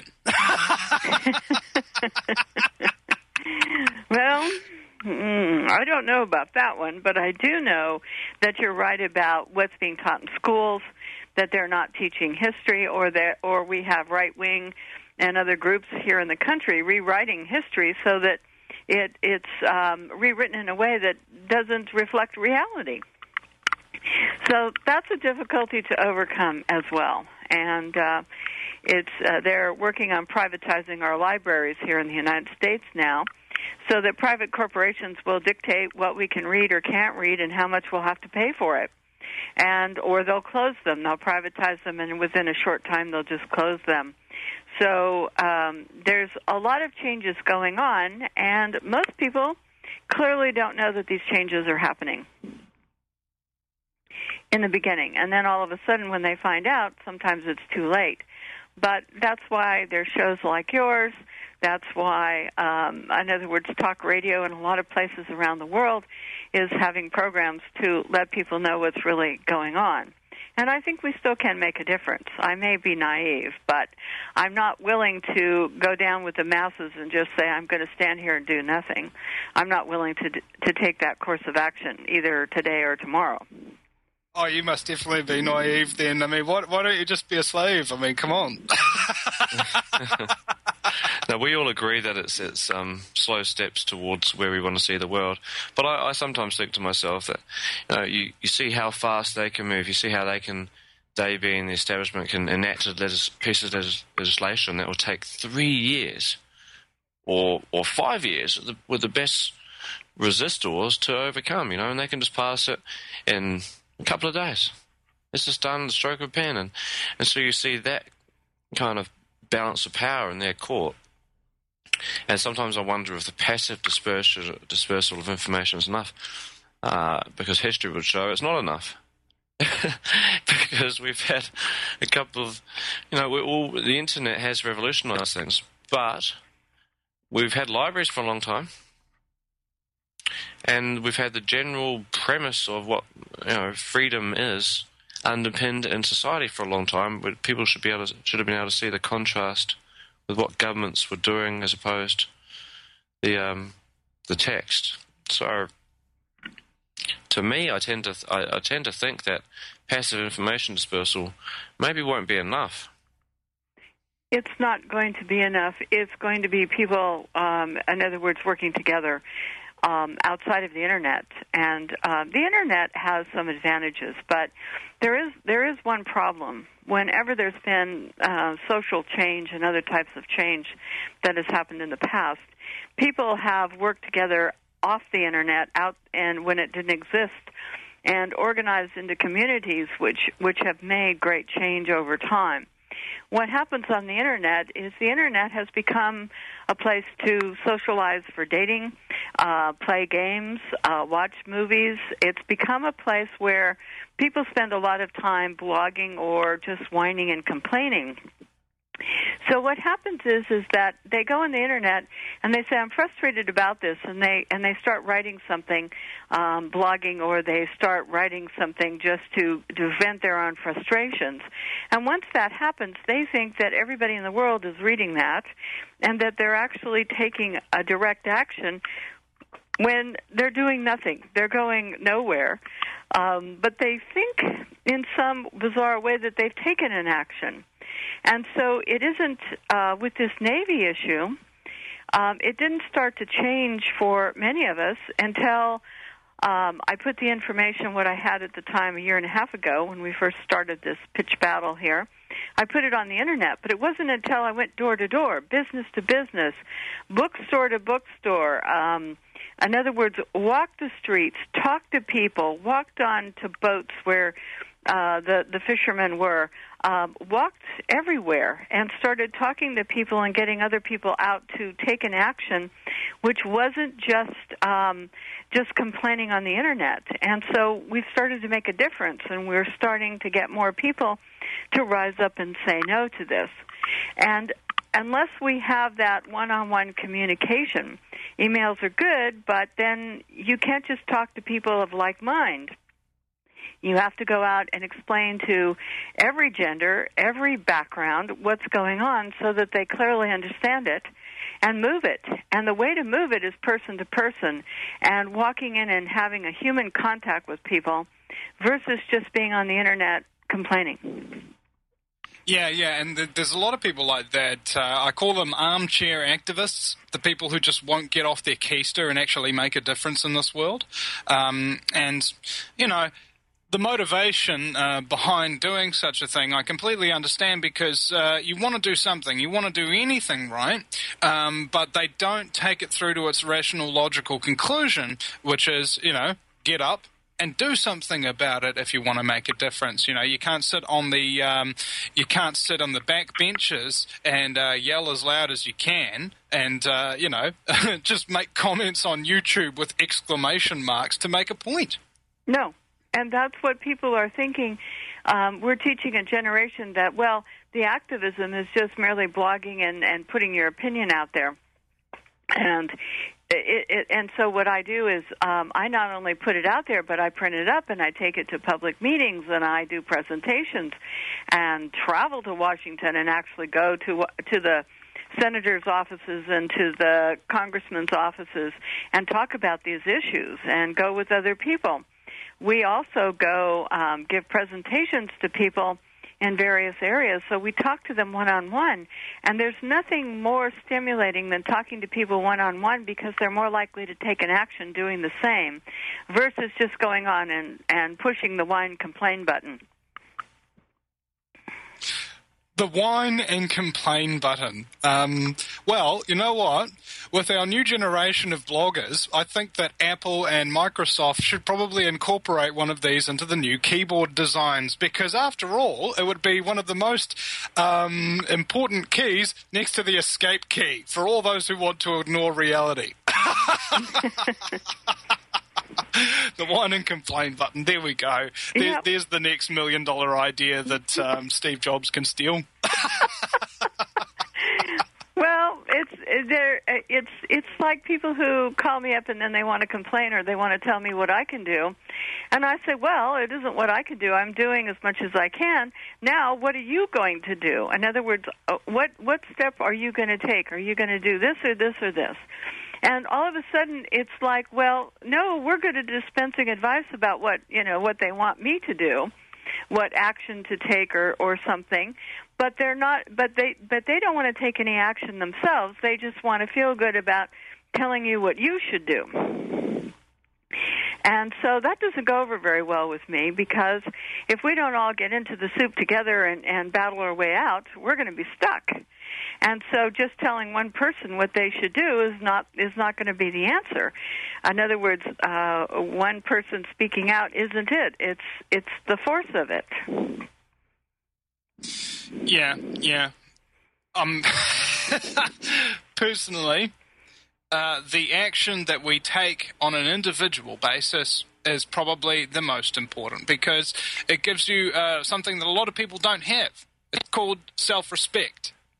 Well, I don't know about that one, but I do know that you're right about what's being taught in schools, that they're not teaching history, or we have right-wing and other groups here in the country rewriting history so that it's rewritten in a way that doesn't reflect reality. So that's a difficulty to overcome as well. And they're working on privatizing our libraries here in the United States now, so that private corporations will dictate what we can read or can't read and how much we'll have to pay for it. Or they'll close them. They'll privatize them, and within a short time they'll just close them. So there's a lot of changes going on, and most people clearly don't know that these changes are happening in the beginning. And then all of a sudden when they find out, sometimes it's too late. But that's why there's shows like yours. That's why, in other words, talk radio in a lot of places around the world is having programs to let people know what's really going on. And I think we still can make a difference. I may be naive, but I'm not willing to go down with the masses and just say I'm going to stand here and do nothing. I'm not willing to take that course of action either today or tomorrow. Oh, you must definitely be naive then. I mean, why don't you just be a slave? I mean, come on. Now, we all agree that it's slow steps towards where we want to see the world. But I sometimes think to myself that you see how fast they can move. You see how they being the establishment, can enact pieces of legislation that will take 3 years or 5 years with the best resistors to overcome, and they can just pass it in a couple of days. It's just done in the stroke of a pen. And so you see that kind of balance of power in their court. And sometimes I wonder if the passive dispersal of information is enough, because history would show it's not enough. Because we've had a couple of, the internet has revolutionized things, but we've had libraries for a long time, and we've had the general premise of what freedom is underpinned in society for a long time, but people should have been able to see the contrast with what governments were doing as opposed the text. So, to me, I tend to think that passive information dispersal maybe won't be enough. It's not going to be enough. It's going to be people, in other words, working together outside of the internet. And the internet has some advantages, but there is one problem. Whenever there's been social change and other types of change that has happened in the past, people have worked together off the internet, out and when it didn't exist, and organized into communities which have made great change over time. What happens on the internet is the internet has become a place to socialize for dating, play games, watch movies. It's become a place where people spend a lot of time blogging or just whining and complaining. So what happens is that they go on the internet and they say, I'm frustrated about this, and they start writing something, blogging, or they start writing something just to vent their own frustrations. And once that happens, they think that everybody in the world is reading that and that they're actually taking a direct action when they're doing nothing. They're going nowhere. But they think in some bizarre way that they've taken an action. And so it isn't, with this Navy issue, it didn't start to change for many of us until I put the information, what I had at the time a year and a half ago when we first started this pitch battle here. I put it on the internet, but it wasn't until I went door to door, business to business, bookstore to bookstore. In other words, walked the streets, talked to people, walked on to boats where the fishermen were, walked everywhere and started talking to people and getting other people out to take an action, which wasn't just complaining on the internet. And so we started to make a difference, and we're starting to get more people to rise up and say no to this. And unless we have that one-on-one communication, emails are good, but then you can't just talk to people of like mind. You have to go out and explain to every gender, every background, what's going on so that they clearly understand it and move it. And the way to move it is person to person and walking in and having a human contact with people versus just being on the internet complaining. Yeah, and there's a lot of people like that. I call them armchair activists, the people who just won't get off their keister and actually make a difference in this world. And, you know, the motivation behind doing such a thing, I completely understand, because you want to do something, you want to do anything right, but they don't take it through to its rational, logical conclusion, which is, you know, get up and do something about it if you want to make a difference. You know, you can't sit on the back benches and yell as loud as you can, and you know, just make comments on YouTube with exclamation marks to make a point. No. And that's what people are thinking. We're teaching a generation that, well, the activism is just merely blogging and putting your opinion out there. And and so what I do is I not only put it out there, but I print it up and I take it to public meetings and I do presentations and travel to Washington and actually go to the senators' offices and to the congressmen's offices and talk about these issues and go with other people. We also go give presentations to people in various areas, so we talk to them one-on-one. And there's nothing more stimulating than talking to people one-on-one because they're more likely to take an action doing the same versus just going on and pushing the whine complain button. The whine and complain button. Well, you know what? With our new generation of bloggers, I think that Apple and Microsoft should probably incorporate one of these into the new keyboard designs, because after all, it would be one of the most important keys next to the escape key for all those who want to ignore reality. The whine and complain button. There we go. There's the next $1 million idea that Steve Jobs can steal. Well, it's like people who call me up and then they want to complain or they want to tell me what I can do. And I say, well, it isn't what I can do. I'm doing as much as I can. Now, what are you going to do? In other words, what step are you going to take? Are you going to do this or this or this? And all of a sudden, it's like, well, no, we're good at dispensing advice about what they want me to do, what action to take or something. But they're not. But they don't want to take any action themselves. They just want to feel good about telling you what you should do. And so that doesn't go over very well with me, because if we don't all get into the soup together and battle our way out, we're going to be stuck. And so just telling one person what they should do is not going to be the answer. In other words, one person speaking out isn't it. It's the force of it. Yeah. Personally, the action that we take on an individual basis is probably the most important, because it gives you something that a lot of people don't have. It's called self-respect.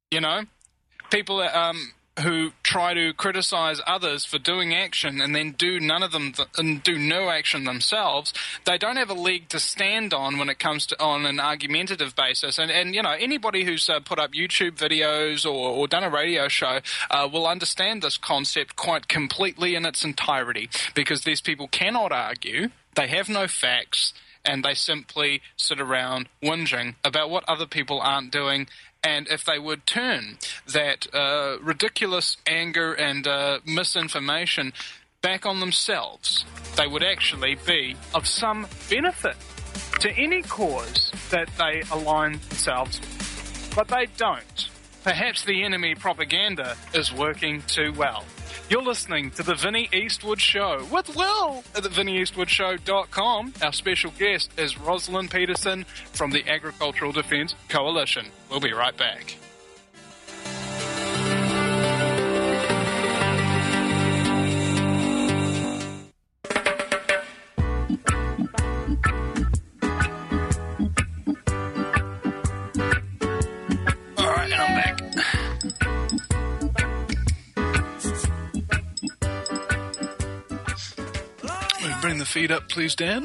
You know? People who try to criticize others for doing action and then do no action themselves, they don't have a leg to stand on when it comes to on an argumentative basis. And you know, anybody who's put up YouTube videos or done a radio show will understand this concept quite completely in its entirety, because these people cannot argue, they have no facts, and they simply sit around whinging about what other people aren't doing. And if they would turn that ridiculous anger and misinformation back on themselves, they would actually be of some benefit to any cause that they align themselves with. But they don't. Perhaps the enemy propaganda is working too well. You're listening to The Vinnie Eastwood Show with Will at thevinnieeastwoodshow.com. Our special guest is Rosalind Peterson from the Agricultural Defence Coalition. We'll be right back. All right, and I'm back. Bring the feed up, please, Dan.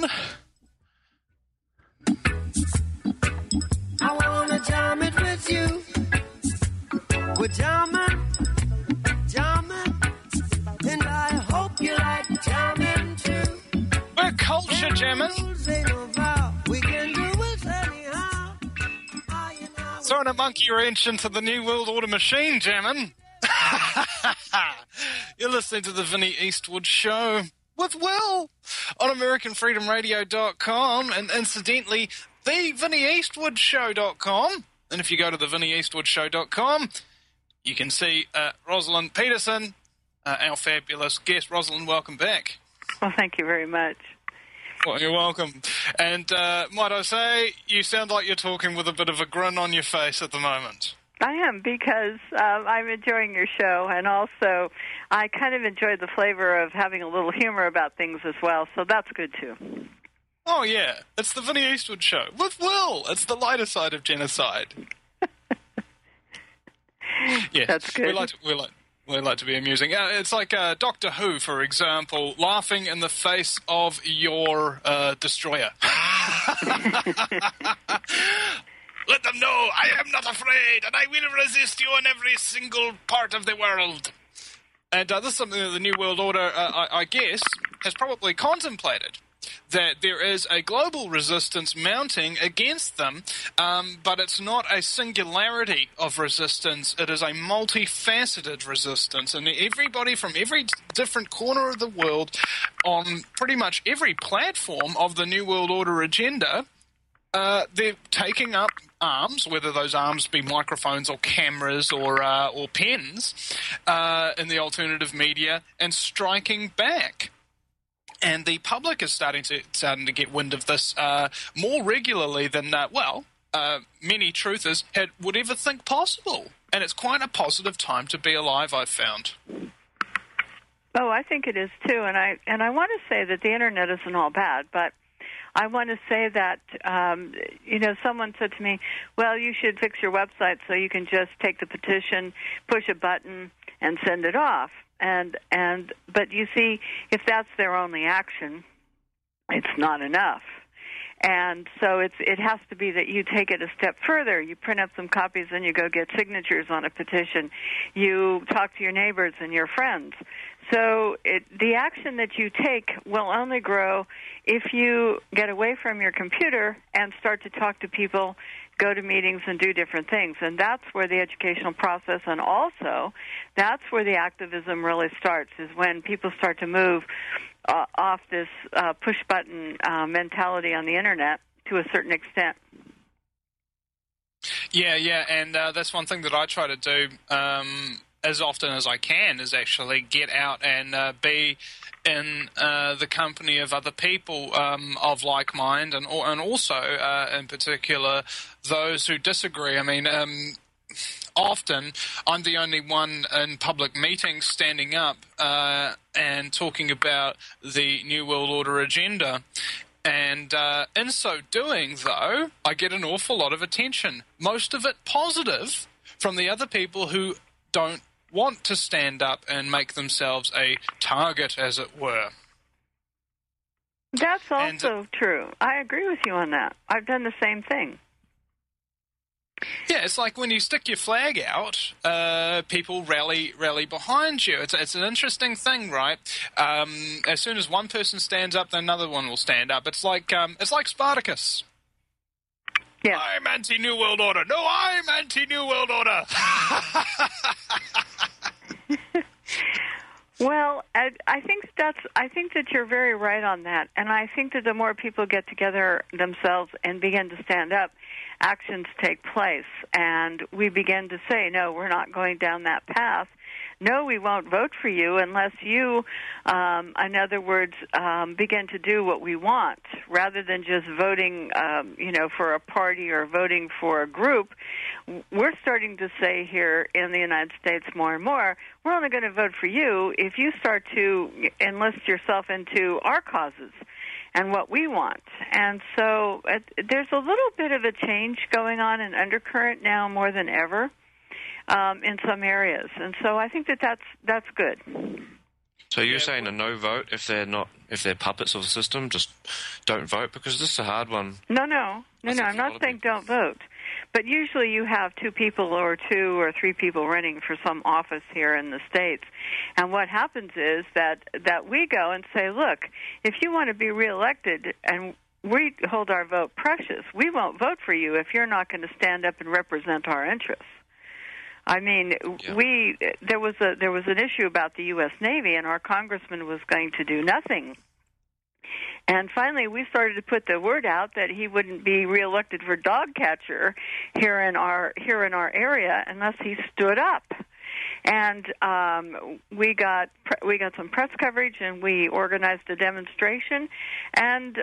I wanna jam it with you. We're jamming, and I hope you like jamming too. We're culture jamming. We can do it anyhow. Throwing a monkey wrench into the New World Order machine jamming. You're listening to the Vinnie Eastwood Show with Will on AmericanFreedomRadio.com, and incidentally, theVinnieEastwoodShow.com. And if you go to theVinnieEastwoodShow.com, you can see Rosalind Peterson, our fabulous guest. Rosalind, welcome back. Well, thank you very much. Well, you're welcome. And might I say, you sound like you're talking with a bit of a grin on your face at the moment. I am, because I'm enjoying your show, and also I kind of enjoy the flavor of having a little humor about things as well, so that's good too. Oh, yeah. It's the Vinnie Eastwood Show with Will. It's the lighter side of genocide. Yeah, that's good. We like to be amusing. It's like Doctor Who, for example, laughing in the face of your destroyer. Let them know I am not afraid, and I will resist you in every single part of the world. And this is something that the New World Order, I guess, has probably contemplated, that there is a global resistance mounting against them, but it's not a singularity of resistance. It is a multifaceted resistance, and everybody from every different corner of the world on pretty much every platform of the New World Order agenda, they're taking up arms, whether those arms be microphones or cameras or pens, in the alternative media, and striking back. And the public is starting to get wind of this more regularly than many truthers would ever think possible. And it's quite a positive time to be alive, I've found. Oh, I think it is too, and I want to say that the internet isn't all bad, but I want to say that, someone said to me, well, you should fix your website so you can just take the petition, push a button, and send it off. But you see, if that's their only action, it's not enough. And so it has to be that you take it a step further. You print up some copies and you go get signatures on a petition. You talk to your neighbors and your friends. So the action that you take will only grow if you get away from your computer and start to talk to people, go to meetings, and do different things. And that's where the educational process, and also that's where the activism really starts, is when people start to move off this push-button mentality on the Internet to a certain extent. Yeah, and that's one thing that I try to do as often as I can, is actually get out and be in the company of other people of like mind, and also, in particular, those who disagree. I mean, often I'm the only one in public meetings standing up and talking about the New World Order agenda. And in so doing, though, I get an awful lot of attention, most of it positive, from the other people who don't want to stand up and make themselves a target, as it were. That's also true. I agree with you on that. I've done the same thing. Yeah, it's like when you stick your flag out, people rally behind you. It's an interesting thing, right? As soon as one person stands up, then another one will stand up. It's like Spartacus. Yeah. I'm anti-New World Order. No, I'm anti-New World Order. Well, I think that you're very right on that, and I think that the more people get together themselves and begin to stand up, actions take place, and we begin to say, no, we're not going down that path. No, we won't vote for you unless you, in other words, begin to do what we want, rather than just voting, for a party or voting for a group. We're starting to say here in the United States more and more, we're only going to vote for you if you start to enlist yourself into our causes and what we want. And so there's a little bit of a change going on in undercurrent now more than ever in some areas. And so I think that's good. So you're saying a no vote if they're puppets of the system, just don't vote? Because this is a hard one. No, I'm not saying don't vote. But usually you have two or three people running for some office here in the States. And what happens is that we go and say, look, if you want to be reelected, and we hold our vote precious, we won't vote for you if you're not going to stand up and represent our interests. I mean, there was an issue about the U.S. Navy, and our congressman was going to do nothing. And finally, we started to put the word out that he wouldn't be reelected for dog catcher here in our area unless he stood up. And we got some press coverage, and we organized a demonstration. And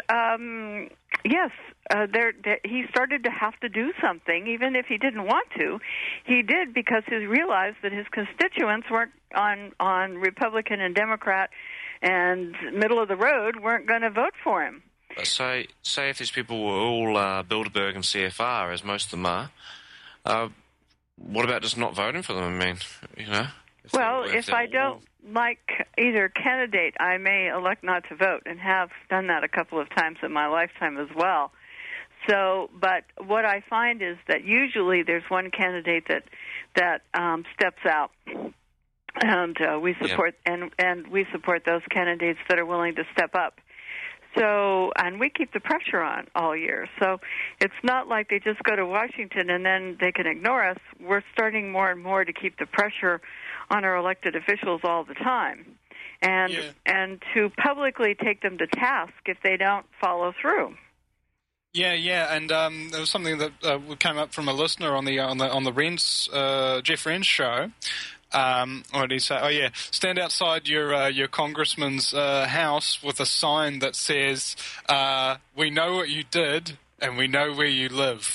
he started to have to do something, even if he didn't want to. He did, because he realized that his constituents weren't on Republican and Democrat and middle of the road weren't going to vote for him. Say if these people were all Bilderberg and CFR, as most of them are, what about just not voting for them? I mean, If I don't like either candidate, I may elect not to vote, and have done that a couple of times in my lifetime as well. So, but what I find is that usually there's one candidate that steps out. And we support and we support those candidates that are willing to step up. So, and we keep the pressure on all year. So it's not like they just go to Washington and then they can ignore us. We're starting more and more to keep the pressure on our elected officials all the time, and to publicly take them to task if they don't follow through. Yeah, and there was something that came up from a listener on the Renz, Jeff Renz show. What did he say? Oh, yeah. Stand outside your congressman's house with a sign that says, we know what you did and we know where you live.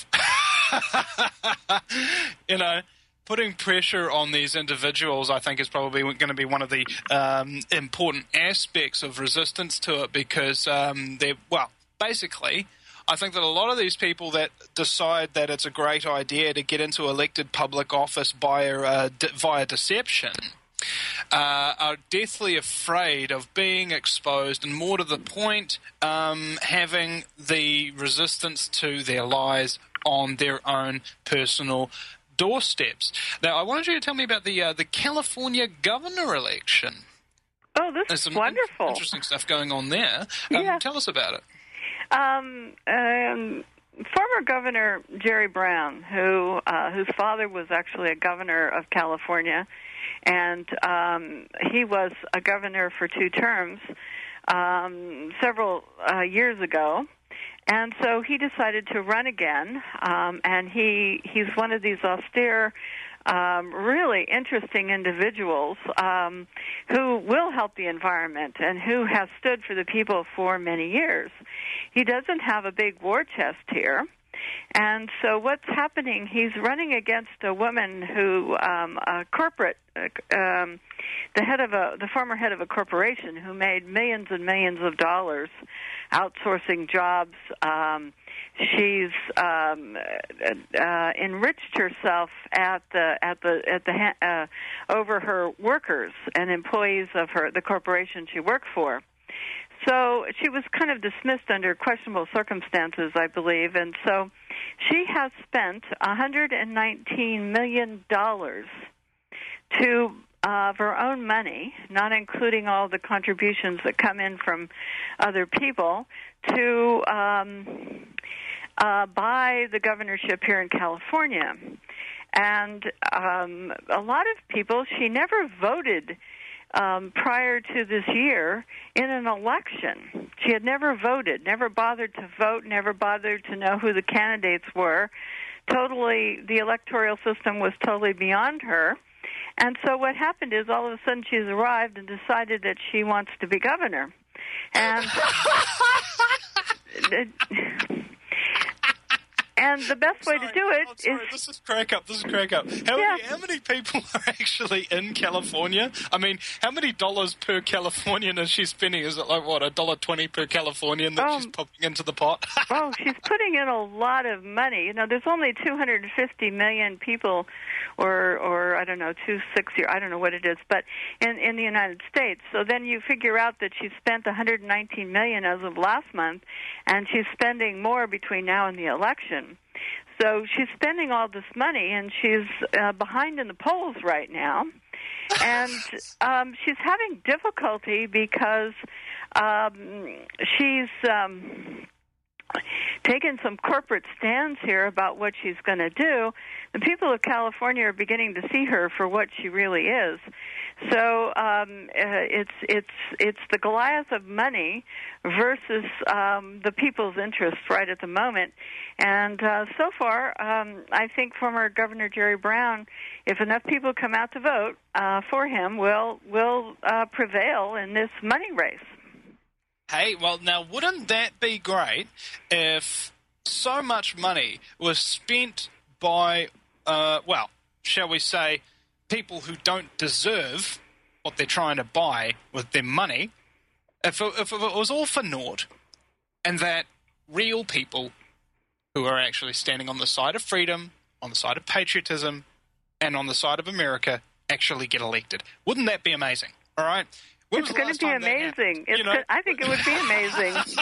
Putting pressure on these individuals, I think, is probably going to be one of the important aspects of resistance to it, because basically, I think that a lot of these people that decide that it's a great idea to get into elected public office via deception are deathly afraid of being exposed, and more to the point, having the resistance to their lies on their own personal doorsteps. Now, I wanted you to tell me about the California governor election. Oh, this is wonderful. Interesting stuff going on there. Tell us about it. Former Governor Jerry Brown, whose father was actually a governor of California, and he was a governor for 2 terms several years ago, and so he decided to run again, and he's one of these austere, really interesting individuals who will help the environment and who has stood for the people for many years. He doesn't have a big war chest here, And so what's happening, he's running against a woman who, a corporate, the former head of a corporation who made millions and millions of dollars outsourcing jobs. She's enriched herself over her workers and employees of the corporation she worked for. So she was kind of dismissed under questionable circumstances, I believe, and so she has spent $119 million of her own money, not including all the contributions that come in from other people, to buy the governorship here in California. And a lot of people, she never voted prior to this year in an election. She had never voted, never bothered to vote, never bothered to know who the candidates were. Totally, the electoral system was totally beyond her. And so what happened is all of a sudden she's arrived and decided that she wants to be governor. And and the best way to do it is... This is crack up. How many people are actually in California? I mean, how many dollars per Californian is she spending? Is it like, what, $1.20 per Californian that she's popping into the pot? Oh, she's putting in a lot of money. You know, there's only 250 million people, or I don't know, 260, I don't know what it is, but in the United States. So then you figure out that she spent $119 million as of last month, and she's spending more between now and the election. So she's spending all this money, and she's behind in the polls right now. And she's having difficulty because she's taken some corporate stands here about what she's going to do. The people of California are beginning to see her for what she really is. So it's the Goliath of money versus the people's interest right at the moment. And so far, I think former Governor Jerry Brown, if enough people come out to vote for him, will prevail in this money race. Hey, well, now, wouldn't that be great if so much money was spent by, shall we say, people who don't deserve what they're trying to buy with their money, if it was all for naught, and that real people who are actually standing on the side of freedom, on the side of patriotism, and on the side of America actually get elected. Wouldn't that be amazing? All right? It's going to be amazing. I think it would be amazing.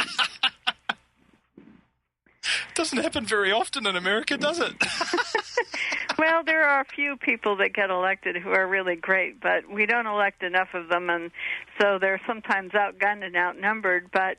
Doesn't happen very often in America, does it? Well, there are a few people that get elected who are really great, but we don't elect enough of them, and so they're sometimes outgunned and outnumbered. But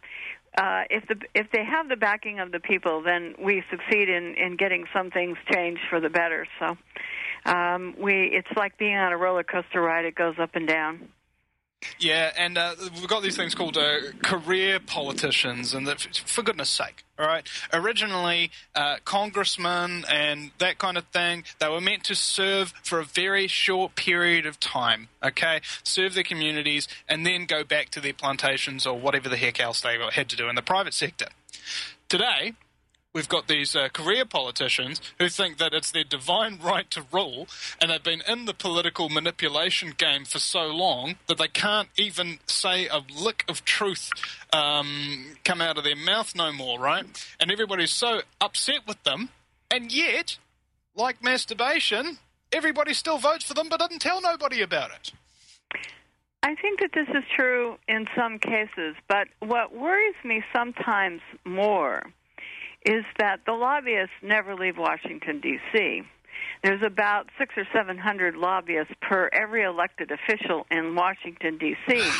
if they have the backing of the people, then we succeed in getting some things changed for the better. So it's like being on a roller coaster ride; it goes up and down. Yeah, and we've got these things called career politicians, and for goodness sake, all right? Originally, congressmen and that kind of thing, they were meant to serve for a very short period of time, okay? Serve their communities, and then go back to their plantations or whatever the heck else they had to do in the private sector. Today, we've got these career politicians who think that it's their divine right to rule, and they've been in the political manipulation game for so long that they can't even say a lick of truth come out of their mouth no more, right? And everybody's so upset with them, and yet, like masturbation, everybody still votes for them but doesn't tell nobody about it. I think that this is true in some cases, but what worries me sometimes more is that the lobbyists never leave Washington, D.C. There's about 600 or 700 lobbyists per every elected official in Washington, D.C.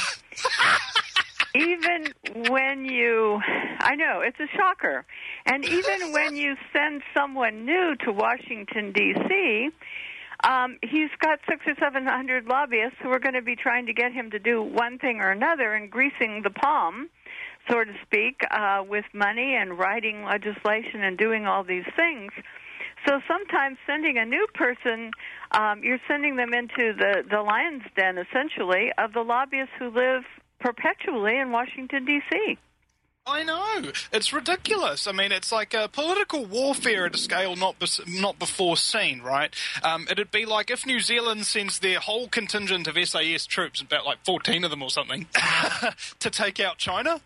Even when I know, it's a shocker. And even when you send someone new to Washington, D.C., he's got 600 or 700 lobbyists who are going to be trying to get him to do one thing or another and greasing the palm, so to speak, with money and writing legislation and doing all these things. So sometimes sending a new person, you're sending them into the lion's den, essentially, of the lobbyists who live perpetually in Washington, D.C. I know. It's ridiculous. I mean, it's like a political warfare at a scale not before seen, right? It'd be like if New Zealand sends their whole contingent of SAS troops, about like 14 of them or something, to take out China.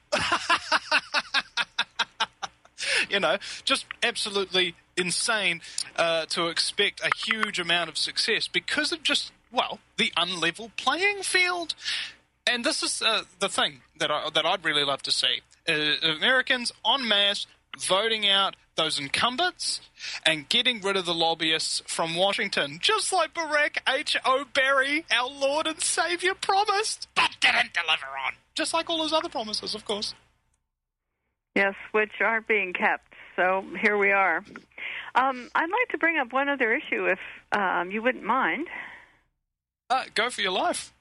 You know, just absolutely insane to expect a huge amount of success because of just, well, the unlevel playing field. And this is the thing that I'd really love to see. Americans en masse voting out those incumbents and getting rid of the lobbyists from Washington, just like Barack H. Obama, our Lord and Savior, promised, but didn't deliver on. Just like all his other promises, of course. Yes, which aren't being kept. So here we are. I'd like to bring up one other issue, if you wouldn't mind. Go for your life.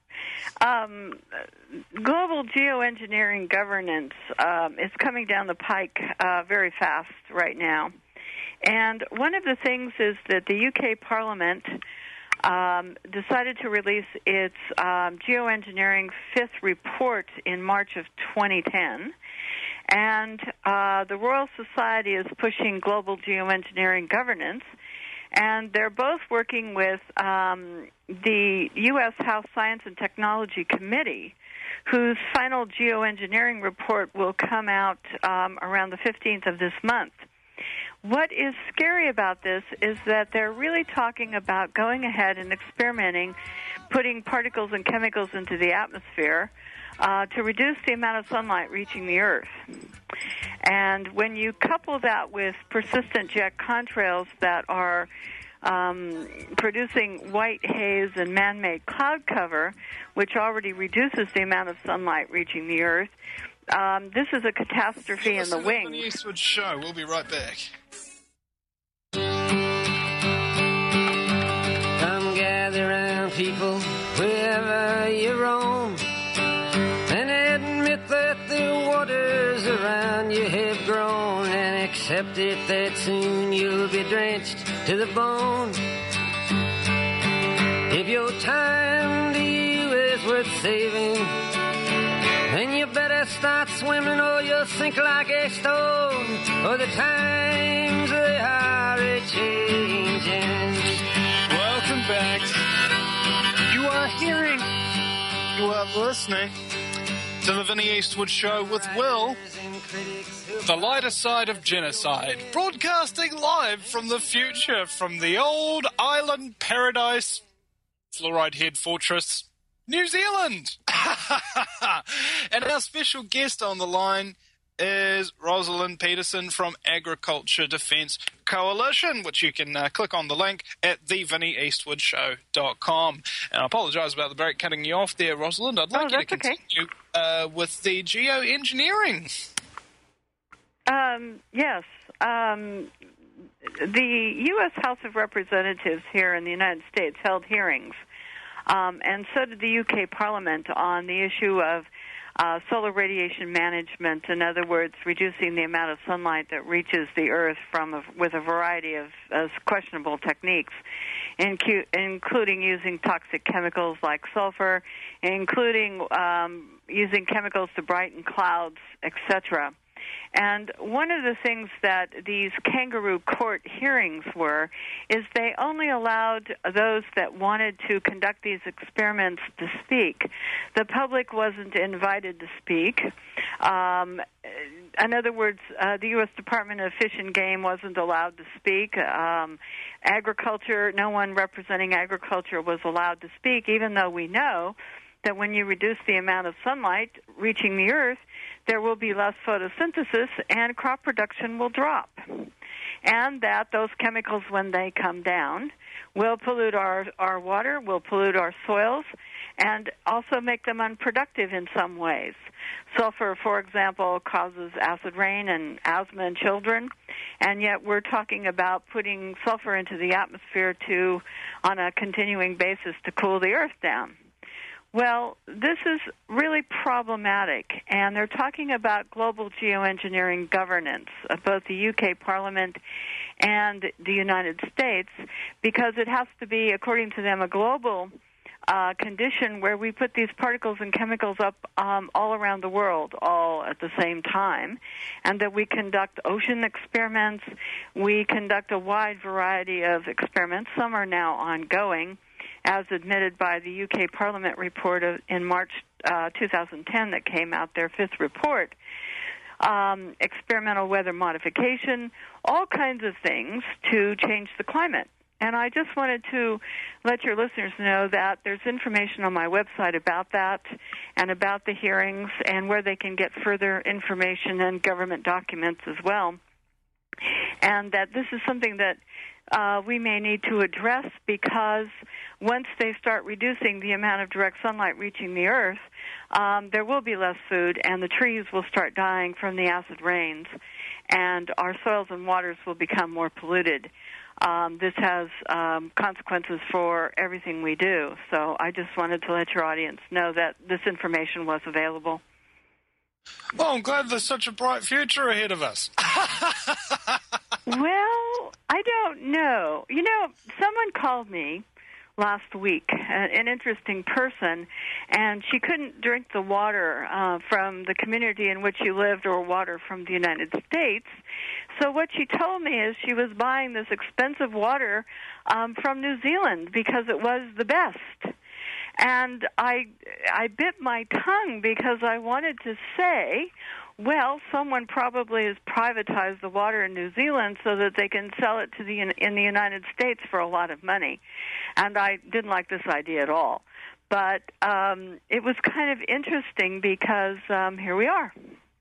Global geoengineering governance is coming down the pike very fast right now. And one of the things is that the UK Parliament decided to release its geoengineering fifth report in March of 2010. And the Royal Society is pushing global geoengineering governance. And they're both working with the U.S. House Science and Technology Committee, whose final geoengineering report will come out around the 15th of this month. What is scary about this is that they're really talking about going ahead and experimenting, putting particles and chemicals into the atmosphere to reduce the amount of sunlight reaching the Earth. And when you couple that with persistent jet contrails that are producing white haze and man-made cloud cover, which already reduces the amount of sunlight reaching the Earth, this is a catastrophe in the wings. The Eastwood Show. We'll be right back. Come gather round, people, wherever you roam, and admit that the waters around you have grown, and accept it that soon you'll be drenched to the bone. If your time to you is worth saving, then you better start swimming or you'll sink like a stone, or the times they are a-changing. Welcome back. You are listening to the Vinnie Eastwood Show with Will, the lighter side of genocide, broadcasting live from the future, from the old island paradise, Fluoride Head Fortress, New Zealand. And our special guest on the line is Rosalind Peterson from Agriculture Defence Coalition, which you can click on the link at thevinnieeastwoodshow.com. And I apologise about the break cutting you off there, Rosalind. I'd like you to continue with the geoengineering. Yes. The U.S. House of Representatives here in the United States held hearings, and so did the U.K. Parliament on the issue of solar radiation management. In other words, reducing the amount of sunlight that reaches the Earth with a variety of questionable techniques, including using toxic chemicals like sulfur, including using chemicals to brighten clouds, etc. And one of the things that these kangaroo court hearings is they only allowed those that wanted to conduct these experiments to speak. The public wasn't invited to speak. In other words, the U.S. Department of Fish and Game wasn't allowed to speak. Agriculture, no one representing agriculture was allowed to speak, even though we know that when you reduce the amount of sunlight reaching the Earth, there will be less photosynthesis and crop production will drop. And that those chemicals, when they come down, will pollute our water, will pollute our soils, and also make them unproductive in some ways. Sulfur, for example, causes acid rain and asthma in children, and yet we're talking about putting sulfur into the atmosphere on a continuing basis to cool the Earth down. Well, this is really problematic, and they're talking about global geoengineering governance of both the UK Parliament and the United States, because it has to be, according to them, a global condition where we put these particles and chemicals up all around the world, all at the same time, and that we conduct ocean experiments. We conduct a wide variety of experiments. Some are now ongoing, as admitted by the UK Parliament report in March 2010 that came out, their fifth report. Experimental weather modification, all kinds of things to change the climate. And I just wanted to let your listeners know that there's information on my website about that and about the hearings and where they can get further information and government documents as well. And that this is something that we may need to address, because once they start reducing the amount of direct sunlight reaching the earth, there will be less food, and the trees will start dying from the acid rains, and our soils and waters will become more polluted. This has consequences for everything we do. So I just wanted to let your audience know that this information was available. Well, I'm glad there's such a bright future ahead of us. Well, I don't know. You know, someone called me last week, an interesting person, and she couldn't drink the water from the community in which she lived or water from the United States. So what she told me is she was buying this expensive water from New Zealand because it was the best. And I bit my tongue because I wanted to say, well, someone probably has privatized the water in New Zealand so that they can sell it to in the United States for a lot of money. And I didn't like this idea at all. But it was kind of interesting because here we are.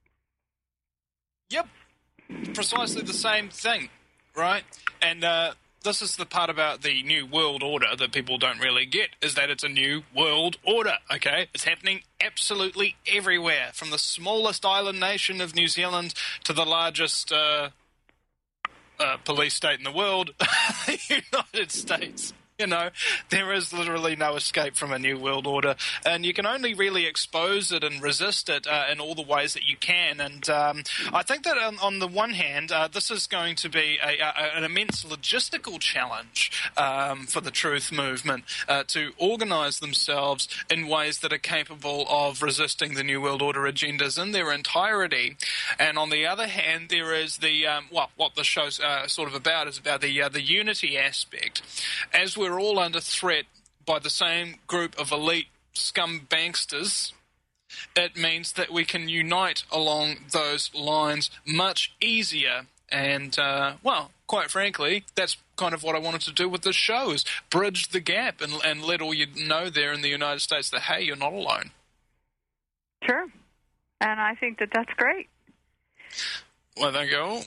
Yep. Precisely the same thing, right? And this is the part about the New World Order that people don't really get, is that it's a New World Order, okay? It's happening absolutely everywhere, from the smallest island nation of New Zealand to the largest police state in the world, the United States. You know, there is literally no escape from a New World Order, and you can only really expose it and resist it in all the ways that you can. And I think that on the one hand, this is going to be an immense logistical challenge for the Truth Movement to organize themselves in ways that are capable of resisting the New World Order agendas in their entirety. And on the other hand, there is the, what the show's sort of about is about the unity aspect. As we're all under threat by the same group of elite scumbanksters, it means that we can unite along those lines much easier. And, quite frankly, that's kind of what I wanted to do with this show, is bridge the gap and let all you know there in the United States that, hey, you're not alone. Sure. And I think that that's great. Well, there you go.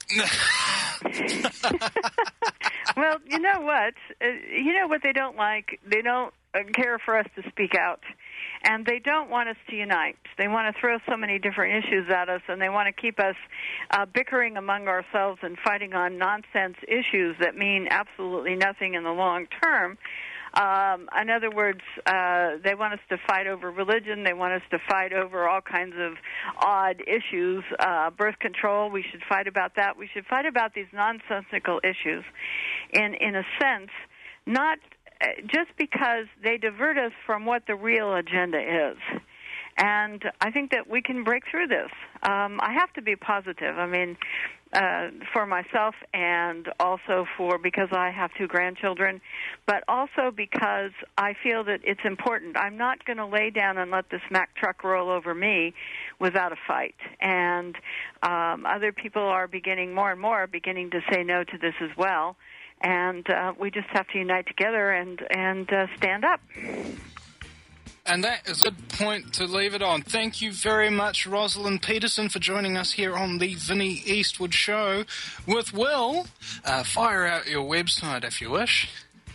Well, you know what? You know what they don't like? They don't care for us to speak out. And they don't want us to unite. They want to throw so many different issues at us, and they want to keep us bickering among ourselves and fighting on nonsense issues that mean absolutely nothing in the long term. In other words, they want us to fight over religion. They want us to fight over all kinds of odd issues. Birth control, we should fight about that. We should fight about these nonsensical issues in a sense, not just because they divert us from what the real agenda is. And I think that we can break through this. I have to be positive. I mean, for myself, and also because I have 2 grandchildren, but also because I feel that it's important. I'm not going to lay down and let this Mack truck roll over me without a fight. And other people are more and more beginning to say no to this as well. And we just have to unite together and stand up. And that is a good point to leave it on. Thank you very much, Rosalind Peterson, for joining us here on the Vinnie Eastwood Show with Will. Fire out your website if you wish.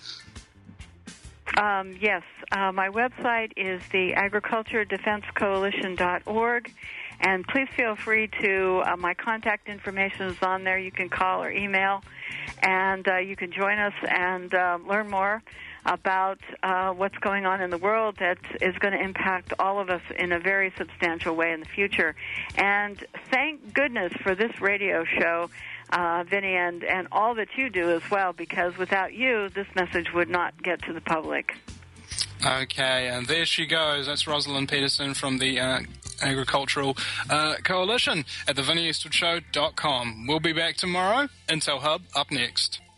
Yes, my website is the agriculturedefensecoalition.org. And please feel free to, my contact information is on there. You can call or email, and you can join us and learn more about what's going on in the world that is going to impact all of us in a very substantial way in the future. And thank goodness for this radio show, Vinnie, and all that you do as well, because without you, this message would not get to the public. Okay, and there she goes. That's Rosalind Peterson from the Agricultural Coalition at thevinnieeastwoodshow.com. We'll be back tomorrow. Intel Hub up next.